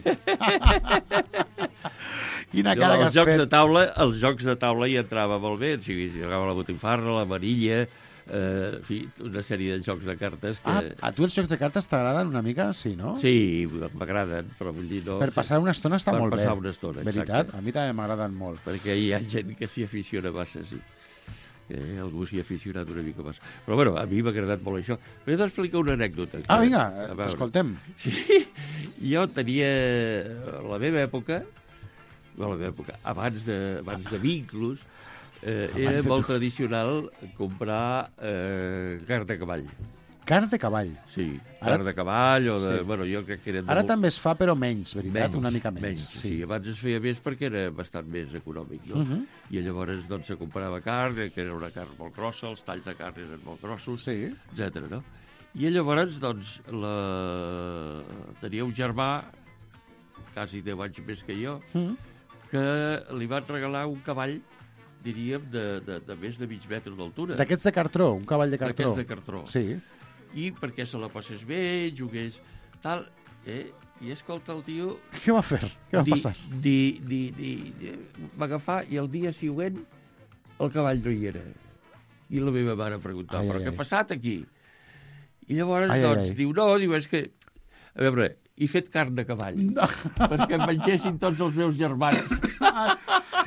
Quina cara no, que has jocs fet. De taula, els jocs de taula hi entrava molt bé. O sigui, jugava la botifarra, la manilla, eh, en fi, una sèrie de jocs de cartes que... Ah, a tu els jocs de cartes t'agraden una mica? Sí, no? Sí, m'agraden, però vull dir... No, per passar una estona està per molt bé. Per passar una estona, exacte. Veritat? A mi també m'agraden molt. Perquè hi ha gent que s'hi aficiona massa, sí. Eh, algú s'hi ha aficionat una mica massa. Però, bueno, a mi m'ha agradat molt això. Però jo t'explico una anècdota. Que, ah, vinga, escoltem. Sí, jo tenia... A la meva època... A la meva època, abans de, abans de vinclos, eh, abans era de molt tu. tradicional comprar eh, carn de cavall. Carn de cavall? Sí, carn Ara... de cavall o de... Sí. Bueno, jo crec que eren... Ara molt... també es fa, però menys, veritat? Menys, una mica menys. menys sí. sí. Abans es feia més perquè era bastant més econòmic, no? Uh -huh. I llavors doncs, se comprava carn, que era una carn molt grossa, els talls de carn eren molt grossos, sí. etcètera, no? I llavors, doncs, la... tenia un germà, quasi deu anys més que jo, uh -huh. que li van regalar un cavall, diríem, de, de, de més de mig metre d'altura. D'aquests de cartró, un cavall de cartró. D'aquests de cartró. Sí. I perquè se la passés bé, jugués, tal, eh? I escolta, el tio... Què va fer? Què va di, passar? Di, di, di, di, va agafar i el dia següent el cavall no hi era. I la meva mare preguntava, ai, però ai, què ha passat aquí? I llavors, ai, doncs, ai, ai. diu, no, diu, és que... A veure, he fet carn de cavall, no. perquè em mengessin tots els meus germans.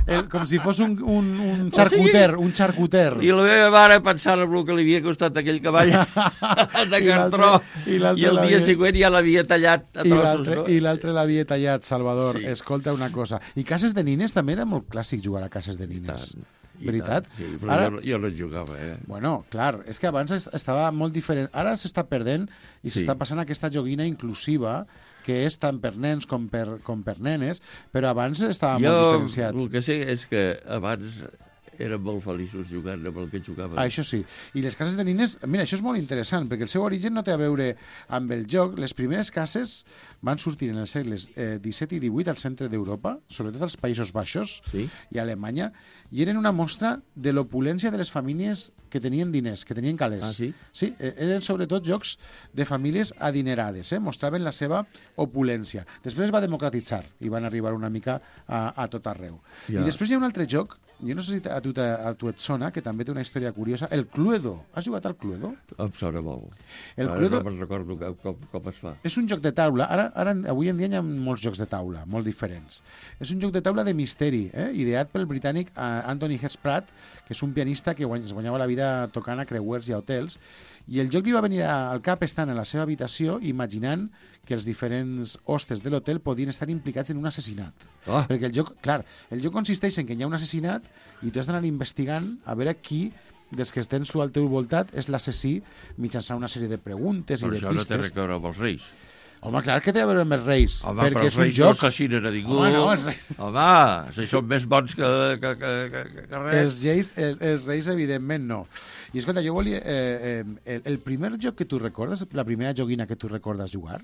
el, com si fos un, un, un xarcuter, un xarcuter. I la meva mare pensant en el que li havia costat aquell cavall de cartró, i, i el dia següent ja l'havia tallat a trossos. No? I l'altre l'havia tallat, Salvador. Sí. Escolta una cosa. I cases de nines també era molt clàssic jugar a cases de nines. I veritat? Tant, sí, però Ara, jo, jo no jugava, eh? Bueno, clar, és que abans estava molt diferent. Ara s'està perdent i Sí. s'està passant aquesta joguina inclusiva que és tant per nens com per, com per nenes, però abans estava jo, molt diferenciat. El que sé és que abans érem molt feliços jugant amb el que jugàvem. Ah, això sí. I les cases de nines, mira, això és molt interessant, perquè el seu origen no té a veure amb el joc. Les primeres cases van sortir en els segles eh, disset i divuit al centre d'Europa, sobretot als Països Baixos sí? i a Alemanya, i eren una mostra de l'opulència de les famílies que tenien diners, que tenien calés. Ah, sí? Sí, eren sobretot jocs de famílies adinerades, eh? Mostraven la seva opulència. Després es va democratitzar i van arribar una mica a, a tot arreu. Ja. I després hi ha un altre joc, jo no sé si a tu, a tu et sona, que també té una història curiosa, el Cluedo. Has jugat al Cluedo? Em sona molt. El Ara Cluedo... no me'n recordo com, com, com es fa. És un joc de taula. Ara, ara, avui en dia hi ha molts jocs de taula, molt diferents. És un joc de taula de misteri, eh? Ideat pel britànic uh, Anthony Hess Pratt, que és un pianista que guany, es guanyava la vida tocant a creuers i a hotels, i el joc li va venir al cap estant a la seva habitació imaginant que els diferents hostes de l'hotel podien estar implicats en un assassinat. Ah. Perquè el joc, clar, el joc consisteix en que hi ha un assassinat i tu has d'anar investigant a veure qui dels que tens tu al teu voltat és l'assassí mitjançant una sèrie de preguntes Però i de això pistes. no té res a veure amb els reis. Home, clar que té a veure amb els reis. Home, perquè però és els un reis joc... no assassinen a ningú. Home, no, els reis... Home, si són més bons que, que, que, que, que res. Els, lleis, el, els reis, evidentment, no. I escolta, jo volia... Eh, eh, el, el primer joc que tu recordes, la primera joguina que tu recordes jugar?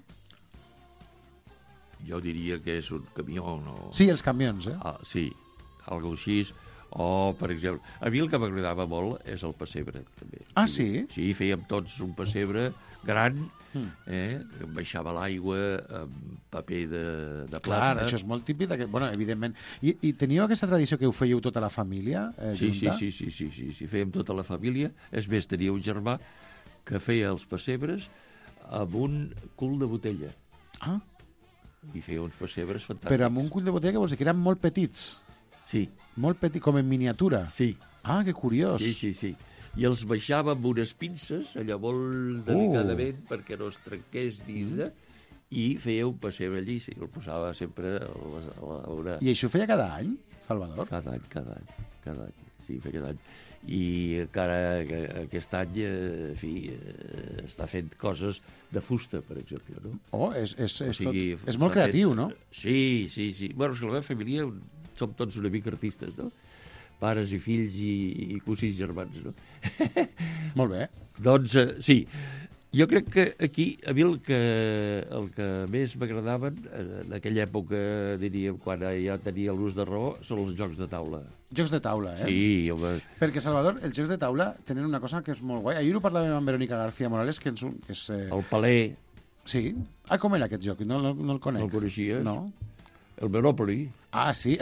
Jo diria que és un camió, no? Sí, els camions, eh? Ah, sí, algo així. O, per exemple, a mi el que m'agradava molt és el pessebre, també. Ah, sí? Sí, fèiem tots un pessebre gran, eh, que baixava l'aigua amb paper de, de plata. Clar, això és molt típic. D'aquest... Bueno, evidentment. I, I teníeu aquesta tradició que ho fèieu tota la família? Eh, sí, sí, junta? sí, sí, sí, sí, sí, fèiem tota la família. És més, tenia un germà que feia els pessebres amb un cul de botella. Ah. I feia uns pessebres fantàstics. Però amb un cul de botella que vols dir que eren molt petits? Sí. Molt petit, com en miniatura? Sí. Ah, que curiós. Sí, sí, sí. I els baixava amb unes pinces, allò molt delicadament, uh. perquè no es trenqués dins de... I feia un pessebre allí, sí, el posava sempre a la, a la, a una... I això feia cada any, Salvador? Cada any, cada any, cada any, sí, feia cada any. I encara aquest any, en fi, està fent coses de fusta, per exemple, no? Oh, és, és, és, o sigui, tot, és molt creatiu, fet... no? Sí, sí, sí. Bueno, és que la meva família som tots una mica artistes, no? Pares i fills i, i cosins germans, no? Molt bé. Doncs, eh, sí, jo crec que aquí, a mi el que, el que més m'agradaven, en aquella època, diríem, quan ja tenia l'ús de raó, són els jocs de taula. Jocs de taula, eh? Sí, home. Perquè, Salvador, els jocs de taula tenen una cosa que és molt guai. Ahir ho parlàvem amb Verónica García Morales, que és... Un, que és eh... El paler. Sí. Ah, com era aquest joc? No, no, no el conec. No el coneixies? No. El Monopoly. Ah, sí.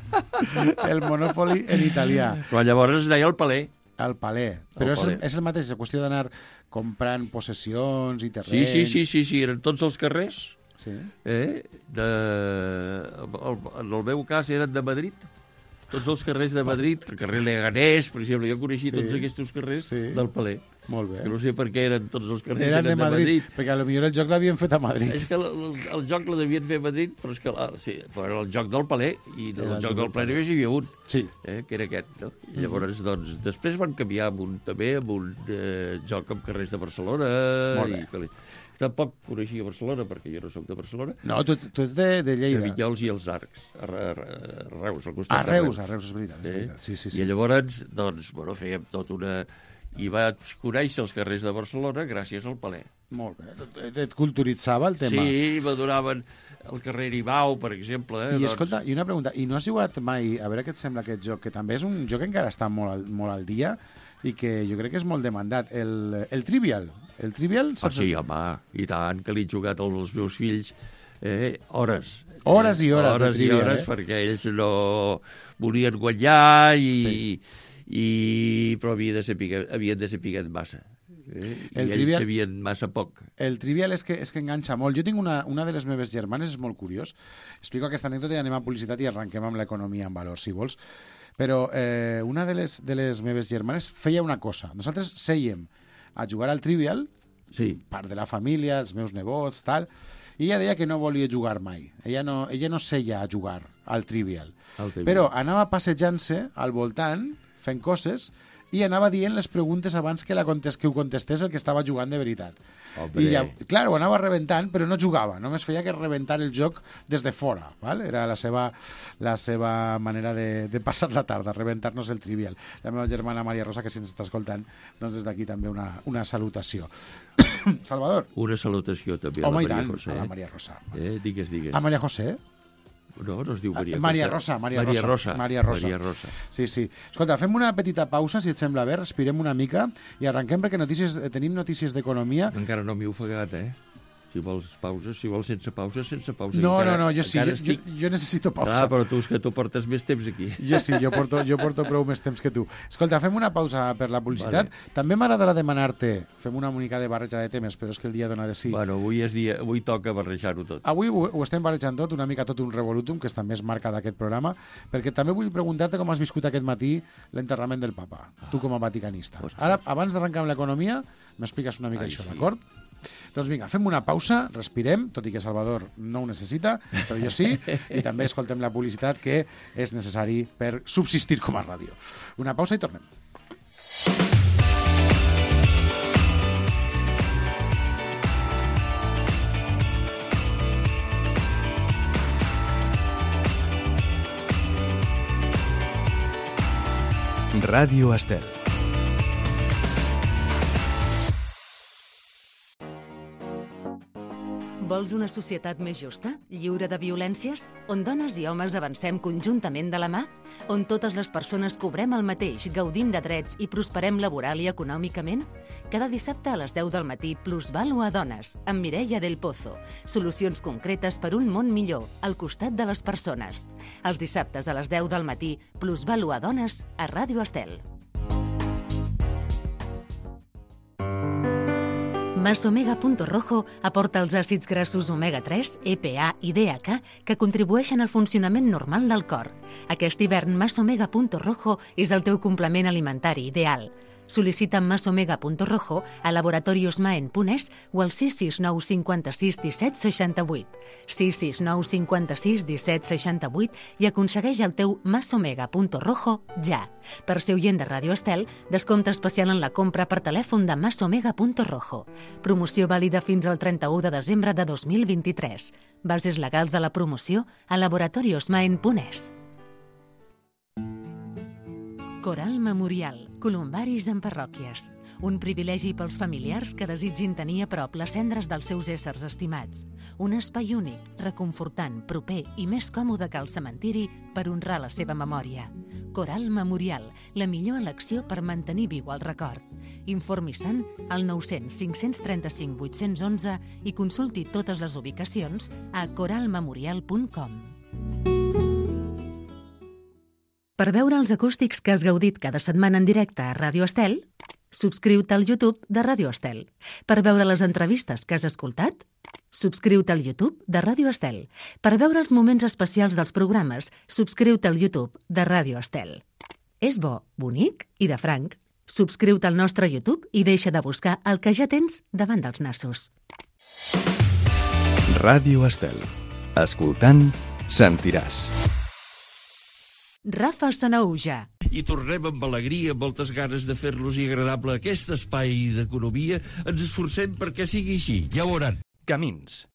El Monopoly en italià. Però llavors es deia el paler. El paler. Però el és, paler. El, és el mateix, és la qüestió d'anar comprant possessions i terrenys... Sí, sí, sí, sí, sí, eren tots els carrers. Sí. Eh? De... El, en el meu cas eren de Madrid. Tots els carrers de Madrid, el carrer Leganés, per exemple, jo coneixia Sí. tots aquests carrers Sí. del paler. Molt bé. Que no sé per què eren tots els carrers Eren eren de Madrid, Madrid, perquè a lo millor el joc l'havien fet a Madrid. És que el, el, el joc la devien fer a Madrid, però és que la, sí, però era el joc del paler, i el, el joc del paler només hi havia un, sí. eh, que era aquest, no? I llavors, doncs, després van canviar amb un, també amb un eh, joc amb carrers de Barcelona. Molt bé. I, que, tampoc coneixia Barcelona, perquè jo no soc de Barcelona. No, tu ets, tu ets de, de Lleida. De Vinyols i els Arcs, a, a, a Reus, al costat a de Reus. Reus. A Reus, és veritat, és veritat. Sí, sí, sí. I llavors, doncs, bueno, fèiem tot una... I vaig conèixer els carrers de Barcelona gràcies al paler. Molt bé. Et, et culturitzava el tema. Sí, m'adoraven el carrer Ibau, per exemple. Eh, I doncs... escolta, i una pregunta, i no has jugat mai, a veure què et sembla aquest joc, que també és un joc que encara està molt al, molt al dia i que jo crec que és molt demandat, el, el Trivial. El Trivial... Ah, sí, home, i tant, que l'he jugat als meus fills eh, hores. Hores i hores, hores de Trivial, i hores, eh? perquè ells no volien guanyar i... Sí. I, però havia de ser picat, havien de ser picat massa. Eh? I El ells trivial- sabien massa poc. El trivial és que, és que enganxa molt. Jo tinc una, una de les meves germanes, és molt curiós. Explico aquesta anècdota i anem a publicitat i arrenquem amb l'economia en valor, si vols. Però eh, una de les, de les meves germanes feia una cosa. Nosaltres sèiem a jugar al trivial, sí. part de la família, els meus nebots, tal, i ella deia que no volia jugar mai. Ella no, ella no seia a jugar al trivial. Al trivial. Però anava passejant-se al voltant, fent coses, i anava dient les preguntes abans que, la contest, que ho contestés el que estava jugant de veritat. Hombre. I ja, clar, ho anava rebentant, però no jugava, només feia que rebentar el joc des de fora, val? Era la seva, la seva manera de, de passar la tarda, rebentar-nos el trivial. La meva germana Maria Rosa, que si ens està escoltant, doncs des d'aquí també una, una salutació. Salvador. Una salutació també a Home, la i Maria tant, José. a la Maria Rosa. Eh? Digues, digues. A Maria José? No, no es diu Maria, Maria José. Rosa, Maria, Maria Rosa. Rosa. Maria Rosa. Maria Rosa. Sí, sí. Escolta, fem una petita pausa, si et sembla bé, respirem una mica i arrenquem perquè notícies, eh, tenim notícies d'economia. Encara no m'he ofegat, eh? Si vols pausa, si vols sense pausa, sense pausa. No, encara, no, no, jo sí, jo, estic... jo, jo necessito pausa. Clar, però tu és que tu portes més temps aquí. Jo sí, jo porto, jo porto prou més temps que tu. Escolta, fem una pausa per la publicitat. Vale. També m'agradarà demanar-te, fem una mica de barreja de temes, però és que el dia dona de sí. Bueno, avui, és dia, avui toca barrejar-ho tot. Avui ho, ho estem barrejant tot, una mica tot un revolutum, que també és marca d'aquest programa, perquè també vull preguntar-te com has viscut aquest matí l'enterrament del papa, tu com a vaticanista. Ostres. Ara, abans d'arrencar amb l'economia, m'expliques una mica Ai, això, sí. d'acord? Doncs vinga, fem una pausa, respirem, tot i que Salvador no ho necessita, però jo sí, i també escoltem la publicitat que és necessari per subsistir com a ràdio. Una pausa i tornem. Ràdio Estel. Vols una societat més justa, lliure de violències, on dones i homes avancem conjuntament de la mà? On totes les persones cobrem el mateix, gaudim de drets i prosperem laboral i econòmicament? Cada dissabte a les deu del matí, Plusvalua Dones, amb Mireia del Pozo. Solucions concretes per un món millor, al costat de les persones. Els dissabtes a les deu del matí, Plusvalua Dones, a Ràdio Estel. Masomega.rojo aporta els àcids grassos omega tres, E P A i D H A que contribueixen al funcionament normal del cor. Aquest hivern Masomega.rojo és el teu complement alimentari ideal. Sol·licita Masomega.rojo a Laboratorios Maen punt es o al sis sis nou cinquanta-sis disset seixanta-vuit. sis sis nou cinquanta-sis disset seixanta-vuit i aconsegueix el teu Masomega.rojo ja. Per ser oient de Ràdio Estel, descompte especial en la compra per telèfon de Masomega.rojo. Promoció vàlida fins al trenta-u de desembre de dos mil vint-i-tres. Bases legals de la promoció a Laboratorios Maen punt es. Coral Memorial, columbaris en parròquies. Un privilegi pels familiars que desitgin tenir a prop les cendres dels seus éssers estimats. Un espai únic, reconfortant, proper i més còmode que el cementiri per honrar la seva memòria. Coral Memorial, la millor elecció per mantenir viu el record. Informi-se'n al nou cents cinc cents trenta-cinc vuit-cents onze i consulti totes les ubicacions a coral memorial punt com. Per veure els acústics que has gaudit cada setmana en directe a Ràdio Estel, subscriu-te al YouTube de Ràdio Estel. Per veure les entrevistes que has escoltat, subscriu-te al YouTube de Ràdio Estel. Per veure els moments especials dels programes, subscriu-te al YouTube de Ràdio Estel. És bo, bonic i de franc. Subscriu-te al nostre YouTube i deixa de buscar el que ja tens davant dels nassos. Ràdio Estel. Escoltant, sentiràs. Rafa Sanauja. I tornem amb alegria, amb moltes ganes de fer-los agradable aquest espai d'economia. Ens esforcem perquè sigui així, ja ho veuran. Camins.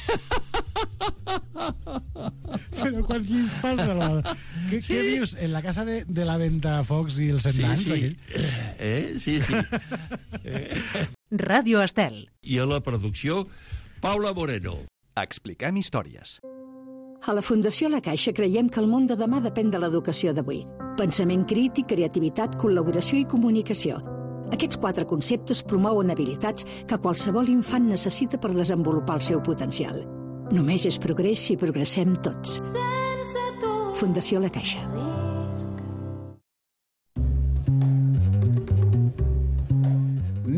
Però quan qui es passa? La... Què, sí. Què dius? En la casa de, de la Ventafocs i els Setmans? Sí, sí. Aquell? Eh? Sí, sí. Eh? Ràdio Estel. I a la producció, Paula Moreno. Expliquem històries. A la Fundació La Caixa creiem que el món de demà depèn de l'educació d'avui. Pensament crític, creativitat, col·laboració i comunicació. Aquests quatre conceptes promouen habilitats que qualsevol infant necessita per desenvolupar el seu potencial. Només és progrés si progressem tots. Fundació La Caixa.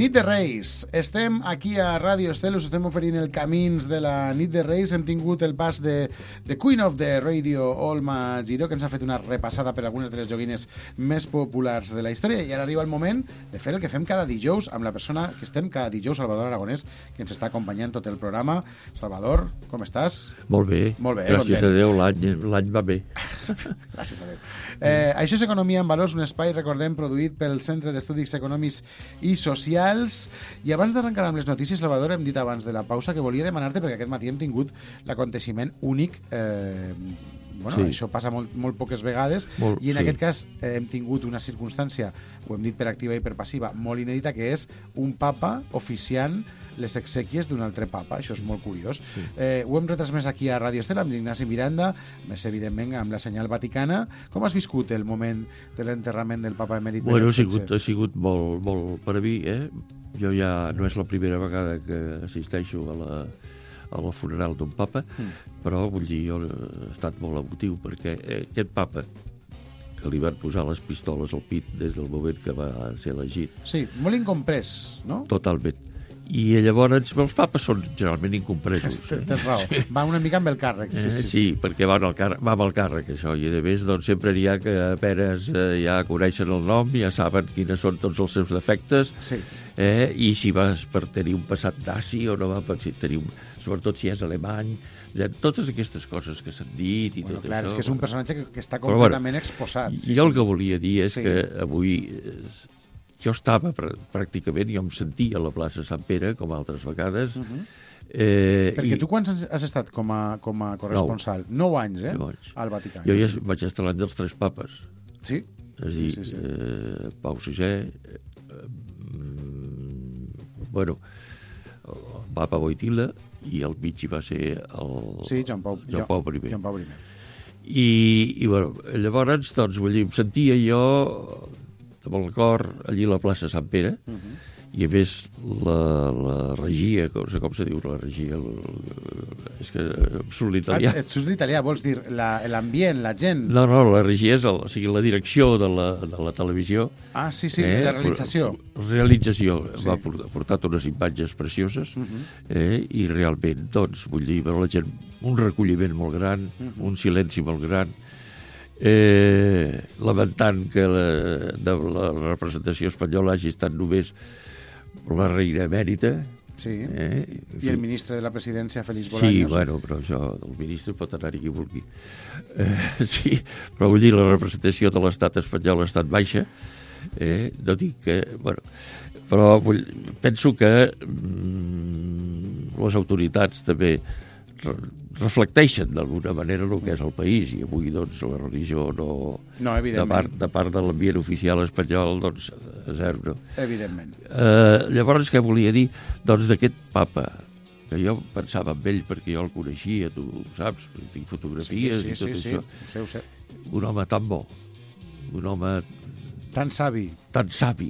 Nit de Reis. Estem aquí a Ràdio Estel, us estem oferint el camins de la Nit de Reis. Hem tingut el pas de, de Queen of the Radio, Olma Giró, que ens ha fet una repassada per algunes de les joguines més populars de la història. I ara arriba el moment de fer el que fem cada dijous amb la persona que estem cada dijous, Salvador Aragonès, que ens està acompanyant tot el programa. Salvador, com estàs? Molt bé. Molt bé, gràcies content. a Déu, l'any l'any va bé. Gràcies a Déu. Eh, això és Economia en Valors, un espai, recordem, produït pel Centre d'Estudis Econòmics i Socials. I abans d'arrencar amb les notícies, Salvador, hem dit abans de la pausa que volia demanar-te, perquè aquest matí hem tingut l'aconteciment únic, eh, bueno, sí. Això passa molt, molt poques vegades, molt, i en sí. aquest cas eh, hem tingut una circumstància, ho hem dit per activa i per passiva, molt inèdita, que és un papa oficiant les exèquies d'un altre papa. Això és molt curiós. Sí. Eh, ho hem retransmès aquí a Ràdio Estel amb Ignasi Miranda, més evidentment amb la senyal vaticana. Com has viscut el moment de l'enterrament del papa emèrit? Bueno, ha sigut, ha sigut molt, molt per a mi, eh? Jo ja no és la primera vegada que assisteixo a la, a la funeral d'un papa, mm. però vull dir, jo he estat molt emotiu, perquè aquest papa que li van posar les pistoles al pit des del moment que va ser elegit. Sí, molt incomprès, no? Totalment. I llavors els papes són generalment incompresos. Tens raó, sí. Va una mica amb el càrrec. Sí, eh, sí, sí, sí, perquè va, el càrrec, va amb el càrrec, això, i a més doncs, sempre n'hi ha que apenes eh, ja coneixen el nom, ja saben quines són tots els seus defectes, sí. eh, i si vas per tenir un passat nazi o no va per tenir un... sobretot si és alemany, ja, totes aquestes coses que s'han dit i bueno, tot clar, això. És que és un personatge que, que està completament bueno, exposat. Sí, jo sí. El que volia dir és sí. que avui... Eh, jo estava pràcticament, jo em sentia a la plaça Sant Pere, com altres vegades. Uh -huh. eh, Perquè i... tu quants has estat com a, com a corresponsal? Nou, nou anys, eh? Nou anys. Al Vaticà. Jo ja vaig estar l'any dels tres papes. Sí? És a dir, sí, sí, sí. Eh, Pau sisè, eh, mm, bueno, el papa Wojtyla, i el mig hi va ser el... Sí, Joan Pau, Joan Pau primer. Joan Pau primer. I, i bueno, llavors, doncs, vull dir, em sentia jo... amb el cor, allí a la plaça Sant Pere, uh -huh. i a més la, la regia, com, com se diu la regia? La, és que em surt l'italià. Ah, et surt l'italià, vols dir l'ambient, la gent? No, no, la regia és el, o sigui, la direcció de la, de la televisió. Ah, sí, sí, eh? La realització. La realització. Sí. Va portat unes imatges precioses, uh -huh. eh? I realment, doncs, vull dir, la gent, un recolliment molt gran, uh -huh. un silenci molt gran, Eh, lamentant que la, de la representació espanyola hagi estat només la reina emèrita. Sí, eh, i el ministre de la presidència, Félix Bolaños. Sí, bueno, però això, el ministre pot anar-hi qui vulgui. Eh, sí, però vull dir, la representació de l'estat espanyol ha estat baixa. Eh, no dic que... Bueno, però vull, penso que mm, les autoritats també reflecteixen d'alguna manera el que és el país, i avui doncs la religió no, no de, part, de part de l'ambient oficial espanyol doncs zero, no? Evidentment. Eh, llavors què volia dir? Doncs d'aquest papa, que jo pensava en ell perquè jo el coneixia, tu ho saps, tinc fotografies sí, sí, i tot sí, això. Sí, ho sé, ho sé. Un home tan bo, un home tan savi, tan savi,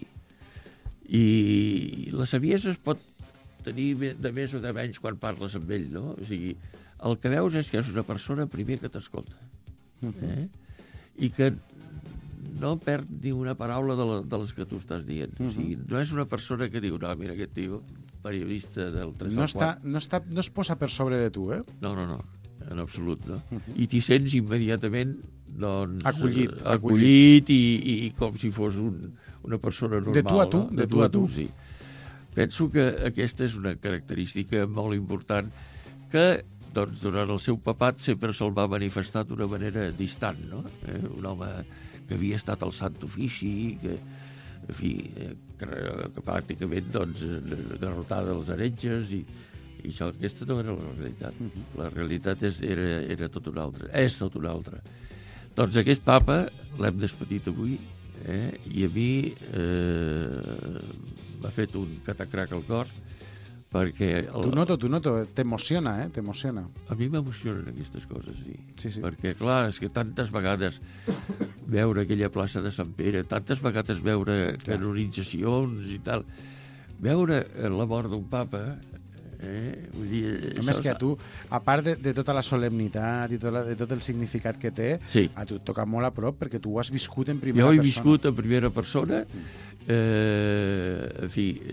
i la saviesa es pot tenir de més o de menys quan parles amb ell, no? O sigui, el que veus és que és una persona primer que t'escolta, eh? I que no perd ni una paraula de, la, de les que tu estàs dient. Uh -huh. O sigui, no és una persona que diu, no, mira aquest tio, periodista del tres no al quatre. Està, no, està, no es posa per sobre de tu, eh? No, no, no, en absolut, no? Uh -huh. I t'hi sents immediatament, doncs... Acollit. Eh, acollit i, i com si fos un, una persona normal. De tu a tu, no? de, de tu a tu. Sí. Penso que aquesta és una característica molt important que, doncs, durant el seu papat sempre se'l va manifestar d'una manera distant, no? Eh, un home que havia estat al Sant Ofici, que, en fi, eh, que, que pràcticament, doncs, derrotada els heretges, i, i això, aquesta no era la realitat. Uh-huh. La realitat és, era, era tot una altra, és tot una altra. Doncs aquest papa l'hem despedit avui, eh, i a mi... Eh, m'ha fet un catacrac al cor, perquè... El... Tu noto, tu noto, t'emociona, eh? T'emociona. A mi m'emocionen aquestes coses, sí. Sí, sí. Perquè, clar, és que tantes vegades veure aquella plaça de Sant Pere, tantes vegades veure canonitzacions i tal, veure la mort d'un papa, eh? Vull dir... A més que a tu, a part de, de tota la solemnitat i tot la, de tot el significat que té, sí. A tu et toca molt a prop perquè tu ho has viscut en primera persona. Jo he persona. viscut en primera persona, eh, en fi,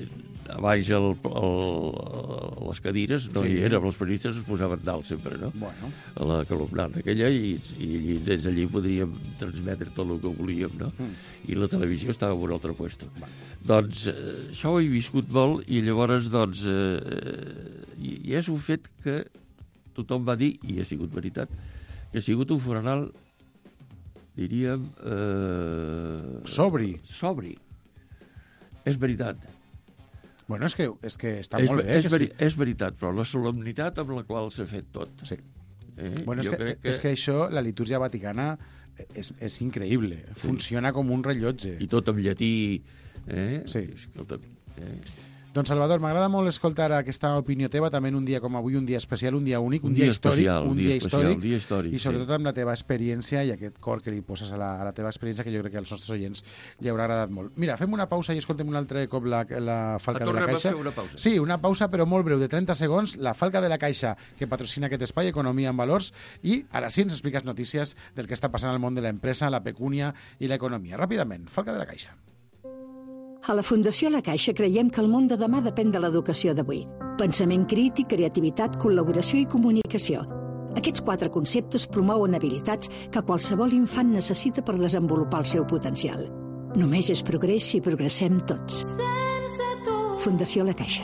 a baix el, el, les cadires no Sí. hi eren, els periodistes es posaven dalt sempre, no? Bueno. A la columnata aquella i, i des d'allí podríem transmetre tot el que volíem, no? Mm. I la televisió estava en un altre puesto. Doncs eh, això ho he viscut molt i llavors, doncs, eh, i, i és un fet que tothom va dir, i ha sigut veritat, que ha sigut un funeral, diríem... Eh, sobri. Sobri. És veritat. Bueno, és que, és que està és, molt bé. És, que veri, sí. és veritat, però la solemnitat amb la qual s'ha fet tot. Sí. Eh? Bueno, és Jo que, crec que... és que això, la litúrgia vaticana, és, és increïble. Sí. Funciona com un rellotge. I tot en llatí. Eh? Sí. Escolta, eh? Doncs, Salvador, m'agrada molt escoltar aquesta opinió teva, també en un dia com avui, un dia especial, un dia únic, un, Un dia, dia històric, especial, un un dia, dia especial, històric, un dia històric, i sobretot sí. amb la teva experiència i aquest cor que li poses a la, a la teva experiència, que jo crec que als nostres oients li haurà agradat molt. Mira, fem una pausa i escoltem un altre cop la, la Falca de la Tornem a Caixa. fer una pausa. Sí, una pausa, però molt breu, de trenta segons, la Falca de la Caixa, que patrocina aquest espai, Economia en Valors, i ara sí ens expliques notícies del que està passant al món de l'empresa, la pecúnia i l'economia. Ràpidament, Falca de la Caixa. A la Fundació La Caixa creiem que el món de demà depèn de l'educació d'avui. Pensament crític, creativitat, col·laboració i comunicació. Aquests quatre conceptes promouen habilitats que qualsevol infant necessita per desenvolupar el seu potencial. Només és progrés si progressem tots. Fundació La Caixa.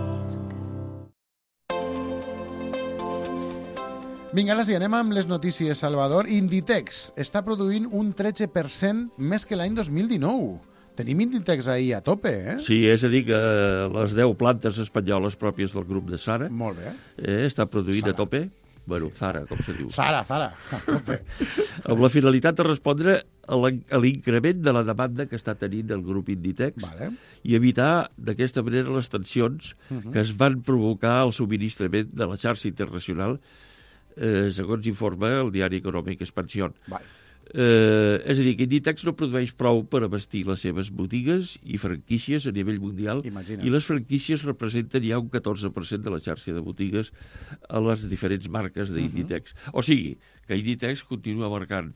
Vinga, ara sí, anem amb les notícies, Salvador. Inditex està produint un tretze per cent més que l'any dos mil dinou. Tenim Inditex ahir a tope, eh? Sí, és a dir, que les deu plantes espanyoles pròpies del grup de Zara Molt bé. eh, està produint Zara. a tope. Bueno, Zara, com se diu. Zara, Zara, a tope. Amb la finalitat de respondre a l'in- a l'increment de la demanda que està tenint el grup Inditex Vale. i evitar d'aquesta manera les tensions Mhm. que es van provocar al subministrament de la xarxa internacional, eh, segons informa el diari econòmic Expansión. Vale. Eh, és a dir, que Inditex no produeix prou per abastir les seves botigues i franquícies a nivell mundial. Imagina't. I les franquícies representen ja un catorze per cent de la xarxa de botigues a les diferents marques d'Inditex. Uh -huh. O sigui, que Inditex continua marcant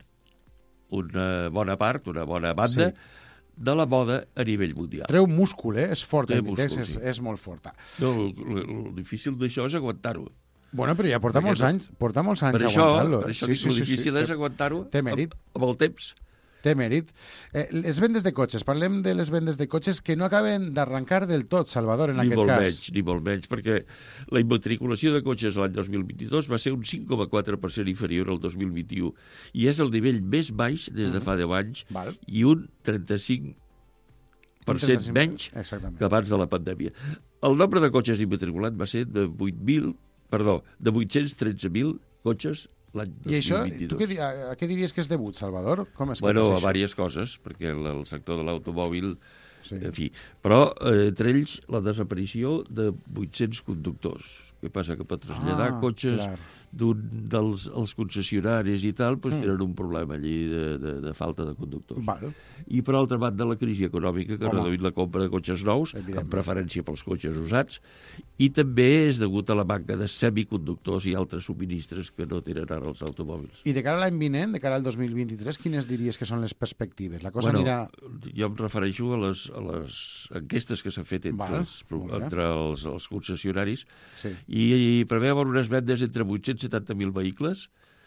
una bona part, una bona banda, Sí. de la moda a nivell mundial. Treu múscul, eh? És fort, Té Inditex, múscul, és, sí. és molt forta. No, el, el, el difícil d'això és aguantar-ho. Bueno, però ja porta Perquè molts no- anys, porta molts anys Per això, aguantant-lo. per això dic, el difícil és Té- aguantar-ho Té mèrit. amb, amb el temps. Té mèrit. Eh, les vendes de cotxes. Parlem de les vendes de cotxes que no acaben d'arrencar del tot, Salvador, en Ni aquest molt cas. menys, ni molt menys, perquè la immatriculació de cotxes l'any dos mil vint-i-dos va ser un cinc coma quatre per cent inferior al dos mil vint-i-u i és el nivell més baix des de fa deu anys Val. i un trenta-cinc per cent trenta-cinc menys Exactament. que abans de la pandèmia. El nombre de cotxes immatriculats va ser de vuit mil, perdó, de vuit-cents tretze mil cotxes l'any I això, dos mil vint-i-dos. tu què, di- a, a què diries que és debut, Salvador? Com és que Bueno, passa a això? diverses coses, perquè el, el sector de l'automòbil, Sí. en fi. Però, eh, entre ells, la desaparició de vuit-cents conductors. Què passa? Que per traslladar Ah, cotxes clar. d'un dels els concessionaris i tal, doncs Mm. tenen un problema allí de, de, de falta de conductors. Val. I, per altra banda, la crisi econòmica que ha Home. reduït la compra de cotxes nous, Evidentment. amb preferència pels cotxes usats, i també és degut a la manca de semiconductors i altres subministres que no tenen ara els automòbils. I de cara a l'any vinent, de cara al dos mil vint-i-tres, quines diries que són les perspectives? La cosa bueno, anirà... Jo em refereixo a les, a les enquestes que s'han fet entre, Val, els, molt bé. entre els, els concessionaris Sí. i, i preveuen unes vendes entre vuit-cents setanta mil vehicles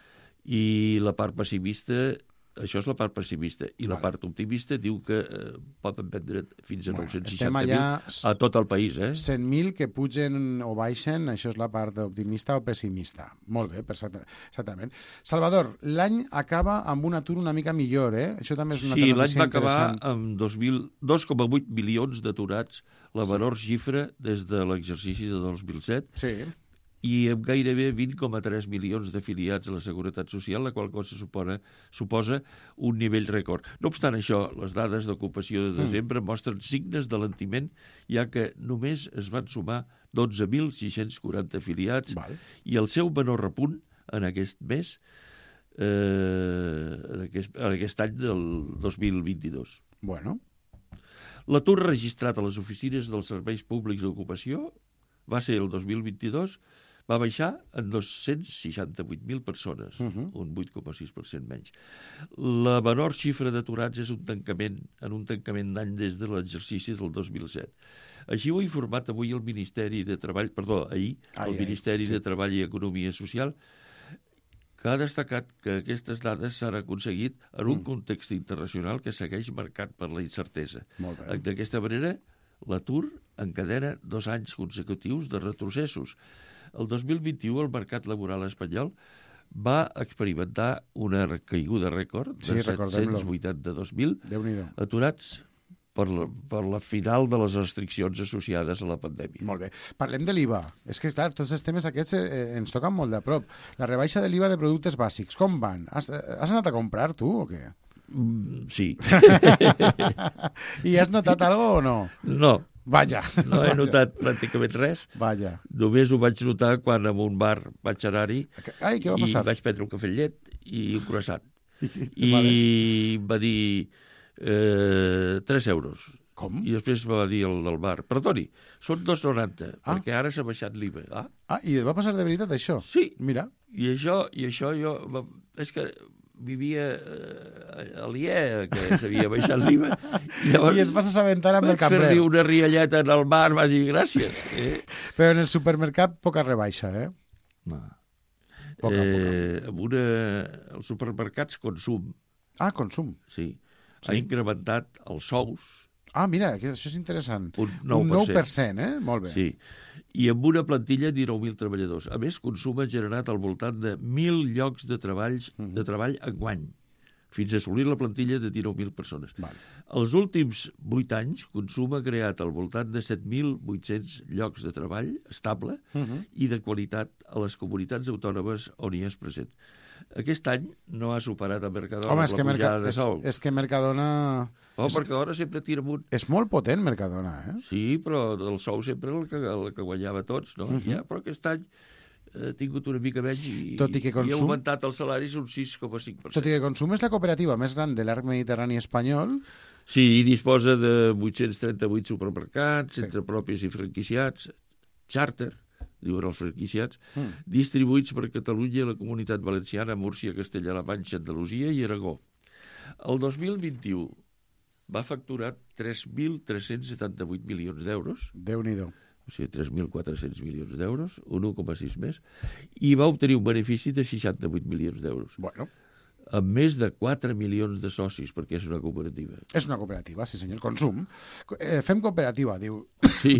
i la part pessimista, això és la part pessimista, i la Val. part optimista diu que eh, poden vendre fins a Bueno, nou-cents estem seixanta mil allà a tot el país, eh? cent mil que pugen o baixen, això és la part optimista o pessimista. Molt bé, perfecte- exactament. Salvador, l'any acaba amb un atur una mica millor, eh? Això també és una Sí, altra l'any notícia va acabar interessant. amb dos mil dos coma vuit milions d'aturats, la menor xifra des de l'exercici de dos mil set, Sí. i amb gairebé vint coma tres milions d'afiliats a la Seguretat Social, la qual cosa suposa, suposa un nivell rècord. No obstant això, les dades d'ocupació de desembre mm. mostren signes d'alentiment, ja que només es van sumar dotze mil sis-cents quaranta afiliats Val. i el seu menor repunt en aquest mes, eh, en, aquest, en aquest any del dos mil vint-i-dos. Bueno. L'atur registrat a les oficines dels serveis públics d'ocupació va ser el dos mil vint-i-dos, va baixar en dos-cents seixanta-vuit mil persones, uh -huh. un vuit coma sis per cent menys. La menor xifra d'aturats és un tancament en un tancament d'any des de l'exercici del dos mil set. Així ho ha informat avui el Ministeri de Treball, perdó, ahir, ai, el Ministeri ai, sí. de Treball i Economia Social, que ha destacat que aquestes dades s'han aconseguit en un mm. context internacional que segueix marcat per la incertesa. D'aquesta manera, l'atur encadena dos anys consecutius de retrocessos. El dos mil vint-i-u el mercat laboral espanyol va experimentar una caiguda rècord de sí, set-cents vuitanta-dos mil aturats per la, per la final de les restriccions associades a la pandèmia. Molt bé. Parlem de l'I V A. És que, clar, tots els temes aquests eh, ens toquen molt de prop. La rebaixa de l'I V A de productes bàsics, com van? Has, has anat a comprar, tu, o què? Mm, sí. I has notat alguna cosa o no? No. Vaja. No he vaja. notat pràcticament res. Vaja. Només ho vaig notar quan en un bar vaig anar-hi Ai, què va passar? I vaig prendre un cafè amb llet i un croissant. I, I vale. va dir eh, tres euros. Com? I després va dir el del bar, perdoni, són dos noranta, ah. perquè ara s'ha baixat l'I V A. Ah? ah, i va passar de veritat això? Sí. Mira. I això, i això jo... És que vivia eh, aliè que s'havia baixat l'I V A. I, llavors, I es vas assabentar amb el cambrer. Vaig fer-li una rialleta en el bar, va dir gràcies. Eh? Però en el supermercat poca rebaixa, eh? No. Poca, eh, poca. Amb una... Els supermercats consum. Ah, consum. Sí. sí. Ha incrementat els sous. Ah, mira, això és interessant. Un nou per cent. Un nou per cent, eh? Molt bé. Sí. I amb una plantilla de dinou mil treballadors. A més, Consum ha generat al voltant de mil llocs de, treballs, uh -huh. de treball enguany, fins a assolir la plantilla de dinou mil persones. Vale. Els últims vuit anys, Consum ha creat al voltant de set mil vuit-cents llocs de treball estable uh -huh. i de qualitat a les comunitats autònomes on hi és present. Aquest any no ha superat a Mercadona Home, la és que pujada Merca... de sou. És, és que Mercadona... Oh, Mercadona sempre tira amunt. És molt potent, Mercadona, eh? Sí, però del sou sempre el que, el que guanyava tots, no? Uh -huh. ja, però aquest any ha tingut una mica menys i, Tot i, que consum... i ha augmentat els salaris un sis coma cinc per cent. Tot i que Consum és la cooperativa més gran de l'arc mediterrani espanyol. Sí, i disposa de vuit-cents trenta-vuit supermercats, sí. entre propis i franquiciats, xàrter, diuen els franquiciats, mm. distribuïts per Catalunya, la Comunitat Valenciana, Múrcia, Castella-La Manxa, Andalusia i Aragó. El dos mil vint-i-u va facturar tres mil tres-cents setanta-vuit milions d'euros. Déu-n'hi-do. O sigui, tres mil quatre-cents milions d'euros, un un coma sis més, i va obtenir un benefici de seixanta-vuit milions d'euros. Bueno. Amb més de quatre milions de socis, perquè és una cooperativa. És una cooperativa, sí senyor. Consum. Eh, fem cooperativa, diu. Sí.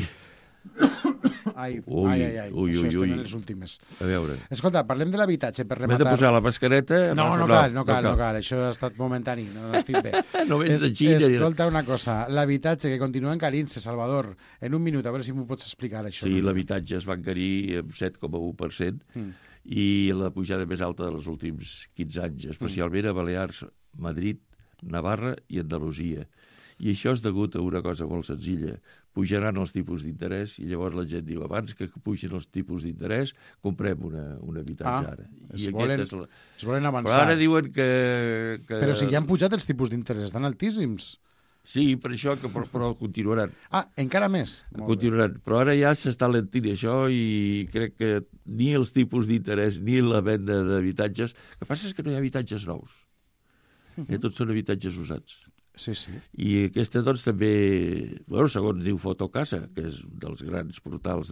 Ai, ui, ai, ai, ai. Ui, Això ui, estem ui. en les últimes. A veure. Escolta, parlem de l'habitatge per M'he rematar. de posar la mascareta? No, no, no cal, no cal, no cal. Això ha estat momentani, no estic bé. No vens de es, Xina. Escolta una cosa, l'habitatge que continua encarint-se, Salvador, en un minut, a veure si m'ho pots explicar, això. Sí, no? l'habitatge es va encarir amb set coma u per cent mm. i la pujada més alta dels últims quinze anys, especialment a Balears, Madrid, Navarra i Andalusia. I això és degut a una cosa molt senzilla. Pujaran els tipus d'interès i llavors la gent diu, abans que pugin els tipus d'interès, comprem una, un habitatge ah, ara. Es, I volen, és la... es volen avançar. Però ara diuen que, que... Però si ja han pujat els tipus d'interès, estan altíssims. Sí, per això, que, però, però continuaran. Ah, encara més? Continuaran. Però ara ja s'està lentint això i crec que ni els tipus d'interès ni la venda d'habitatges... El que passa és que no hi ha habitatges nous. Uh -huh. eh, tots són habitatges usats. Sí, sí. I aquesta, doncs, també, bueno, segons diu Fotocasa, que és un dels grans portals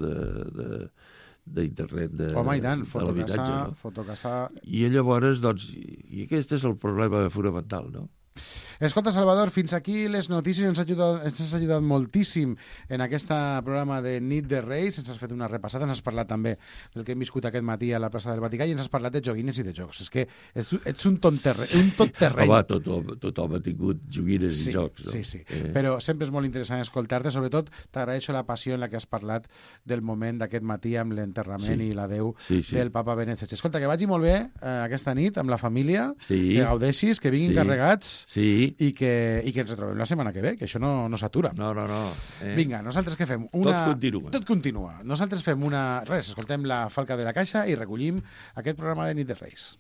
d'internet de, de, Home, i tant, de Fotocasa, no? Fotocasa... I llavors, doncs, i aquest és el problema fonamental, no? Escolta, Salvador, fins aquí les notícies. Ens ha ajudat, ens has ajudat moltíssim en aquest programa de Nit de Reis. Ens has fet una repassada, ens has parlat també del que hem viscut aquest matí a la plaça del Vaticà i ens has parlat de joguines i de jocs. És que ets, ets un tonterreny. Un tonterreny. Home, tothom, tothom ha tingut joguines sí, i jocs. No? Sí, sí, eh? però sempre és molt interessant escoltar-te. Sobretot t'agraeixo la passió en la que has parlat del moment d'aquest matí amb l'enterrament sí. i l'adeu sí, sí. del papa Benet setze. Escolta, que vagi molt bé eh, aquesta nit amb la família, sí. que gaudeixis, que vinguin sí. carregats sí. i que i que ens retrobem la setmana que ve, que això no, no s'atura. No, no, no. Eh? Vinga, nosaltres què fem? Una... Tot continua. Tot continua. Nosaltres fem una... Res, escoltem la Falca de la Caixa i recollim aquest programa de Nit de Reis.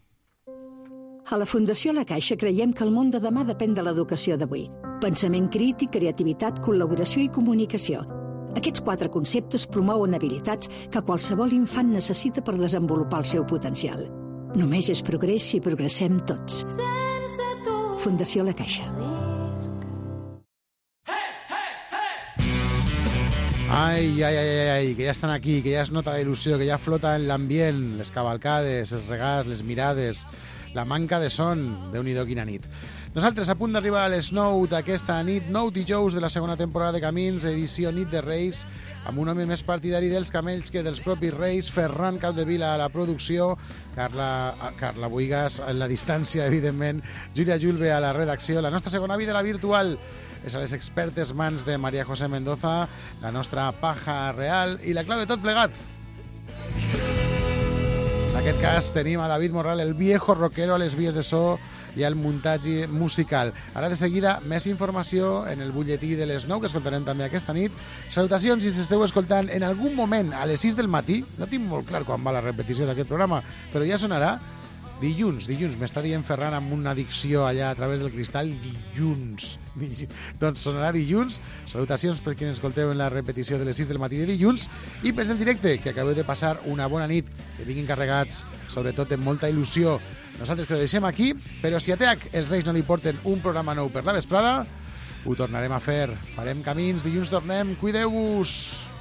A la Fundació La Caixa creiem que el món de demà depèn de l'educació d'avui. Pensament crític, creativitat, col·laboració i comunicació. Aquests quatre conceptes promouen habilitats que qualsevol infant necessita per desenvolupar el seu potencial. Només és progrés si progressem tots. Fundació La Caixa. Ai, ai, ai, ai, que ja estan aquí, que ja es nota la il·lusió, que ja flota en l'ambient, les cavalcades, els regals, les mirades, la manca de son. Déu-n'hi-do, quina nit. Nosaltres a punt d'arribar a les nou d'aquesta nit, nou dijous de la segona temporada de Camins, edició Nit de Reis, amb un home més partidari dels camells que dels propis Reis, Ferran Capdevila a la producció, Carla, Carla Buigas en la distància, evidentment, Júlia Julve a la redacció, la nostra segona vida, la virtual, és a les expertes mans de María José Mendoza, la nostra paja real i la clau de tot plegat. En aquest cas tenim a David Morral, el viejo rockero a les vies de so i al muntatge musical. Ara de seguida, més informació en el butlletí de les nou, que escoltarem també aquesta nit. Salutacions si ens esteu escoltant en algun moment a les sis del matí. No tinc molt clar quan va la repetició d'aquest programa, però ja sonarà. Dilluns, dilluns, m'està dient Ferran amb una dicció allà a través del cristal, dilluns. Doncs sonarà dilluns. Salutacions per qui ens escolteu en la repetició de les sis del matí de dilluns i per del directe, que acabeu de passar una bona nit, que vinguin carregats, sobretot amb molta il·lusió. Nosaltres que ho deixem aquí, però si a T H els Reis no li porten un programa nou per la vesprada, ho tornarem a fer. Farem camins, dilluns tornem, cuideu-vos!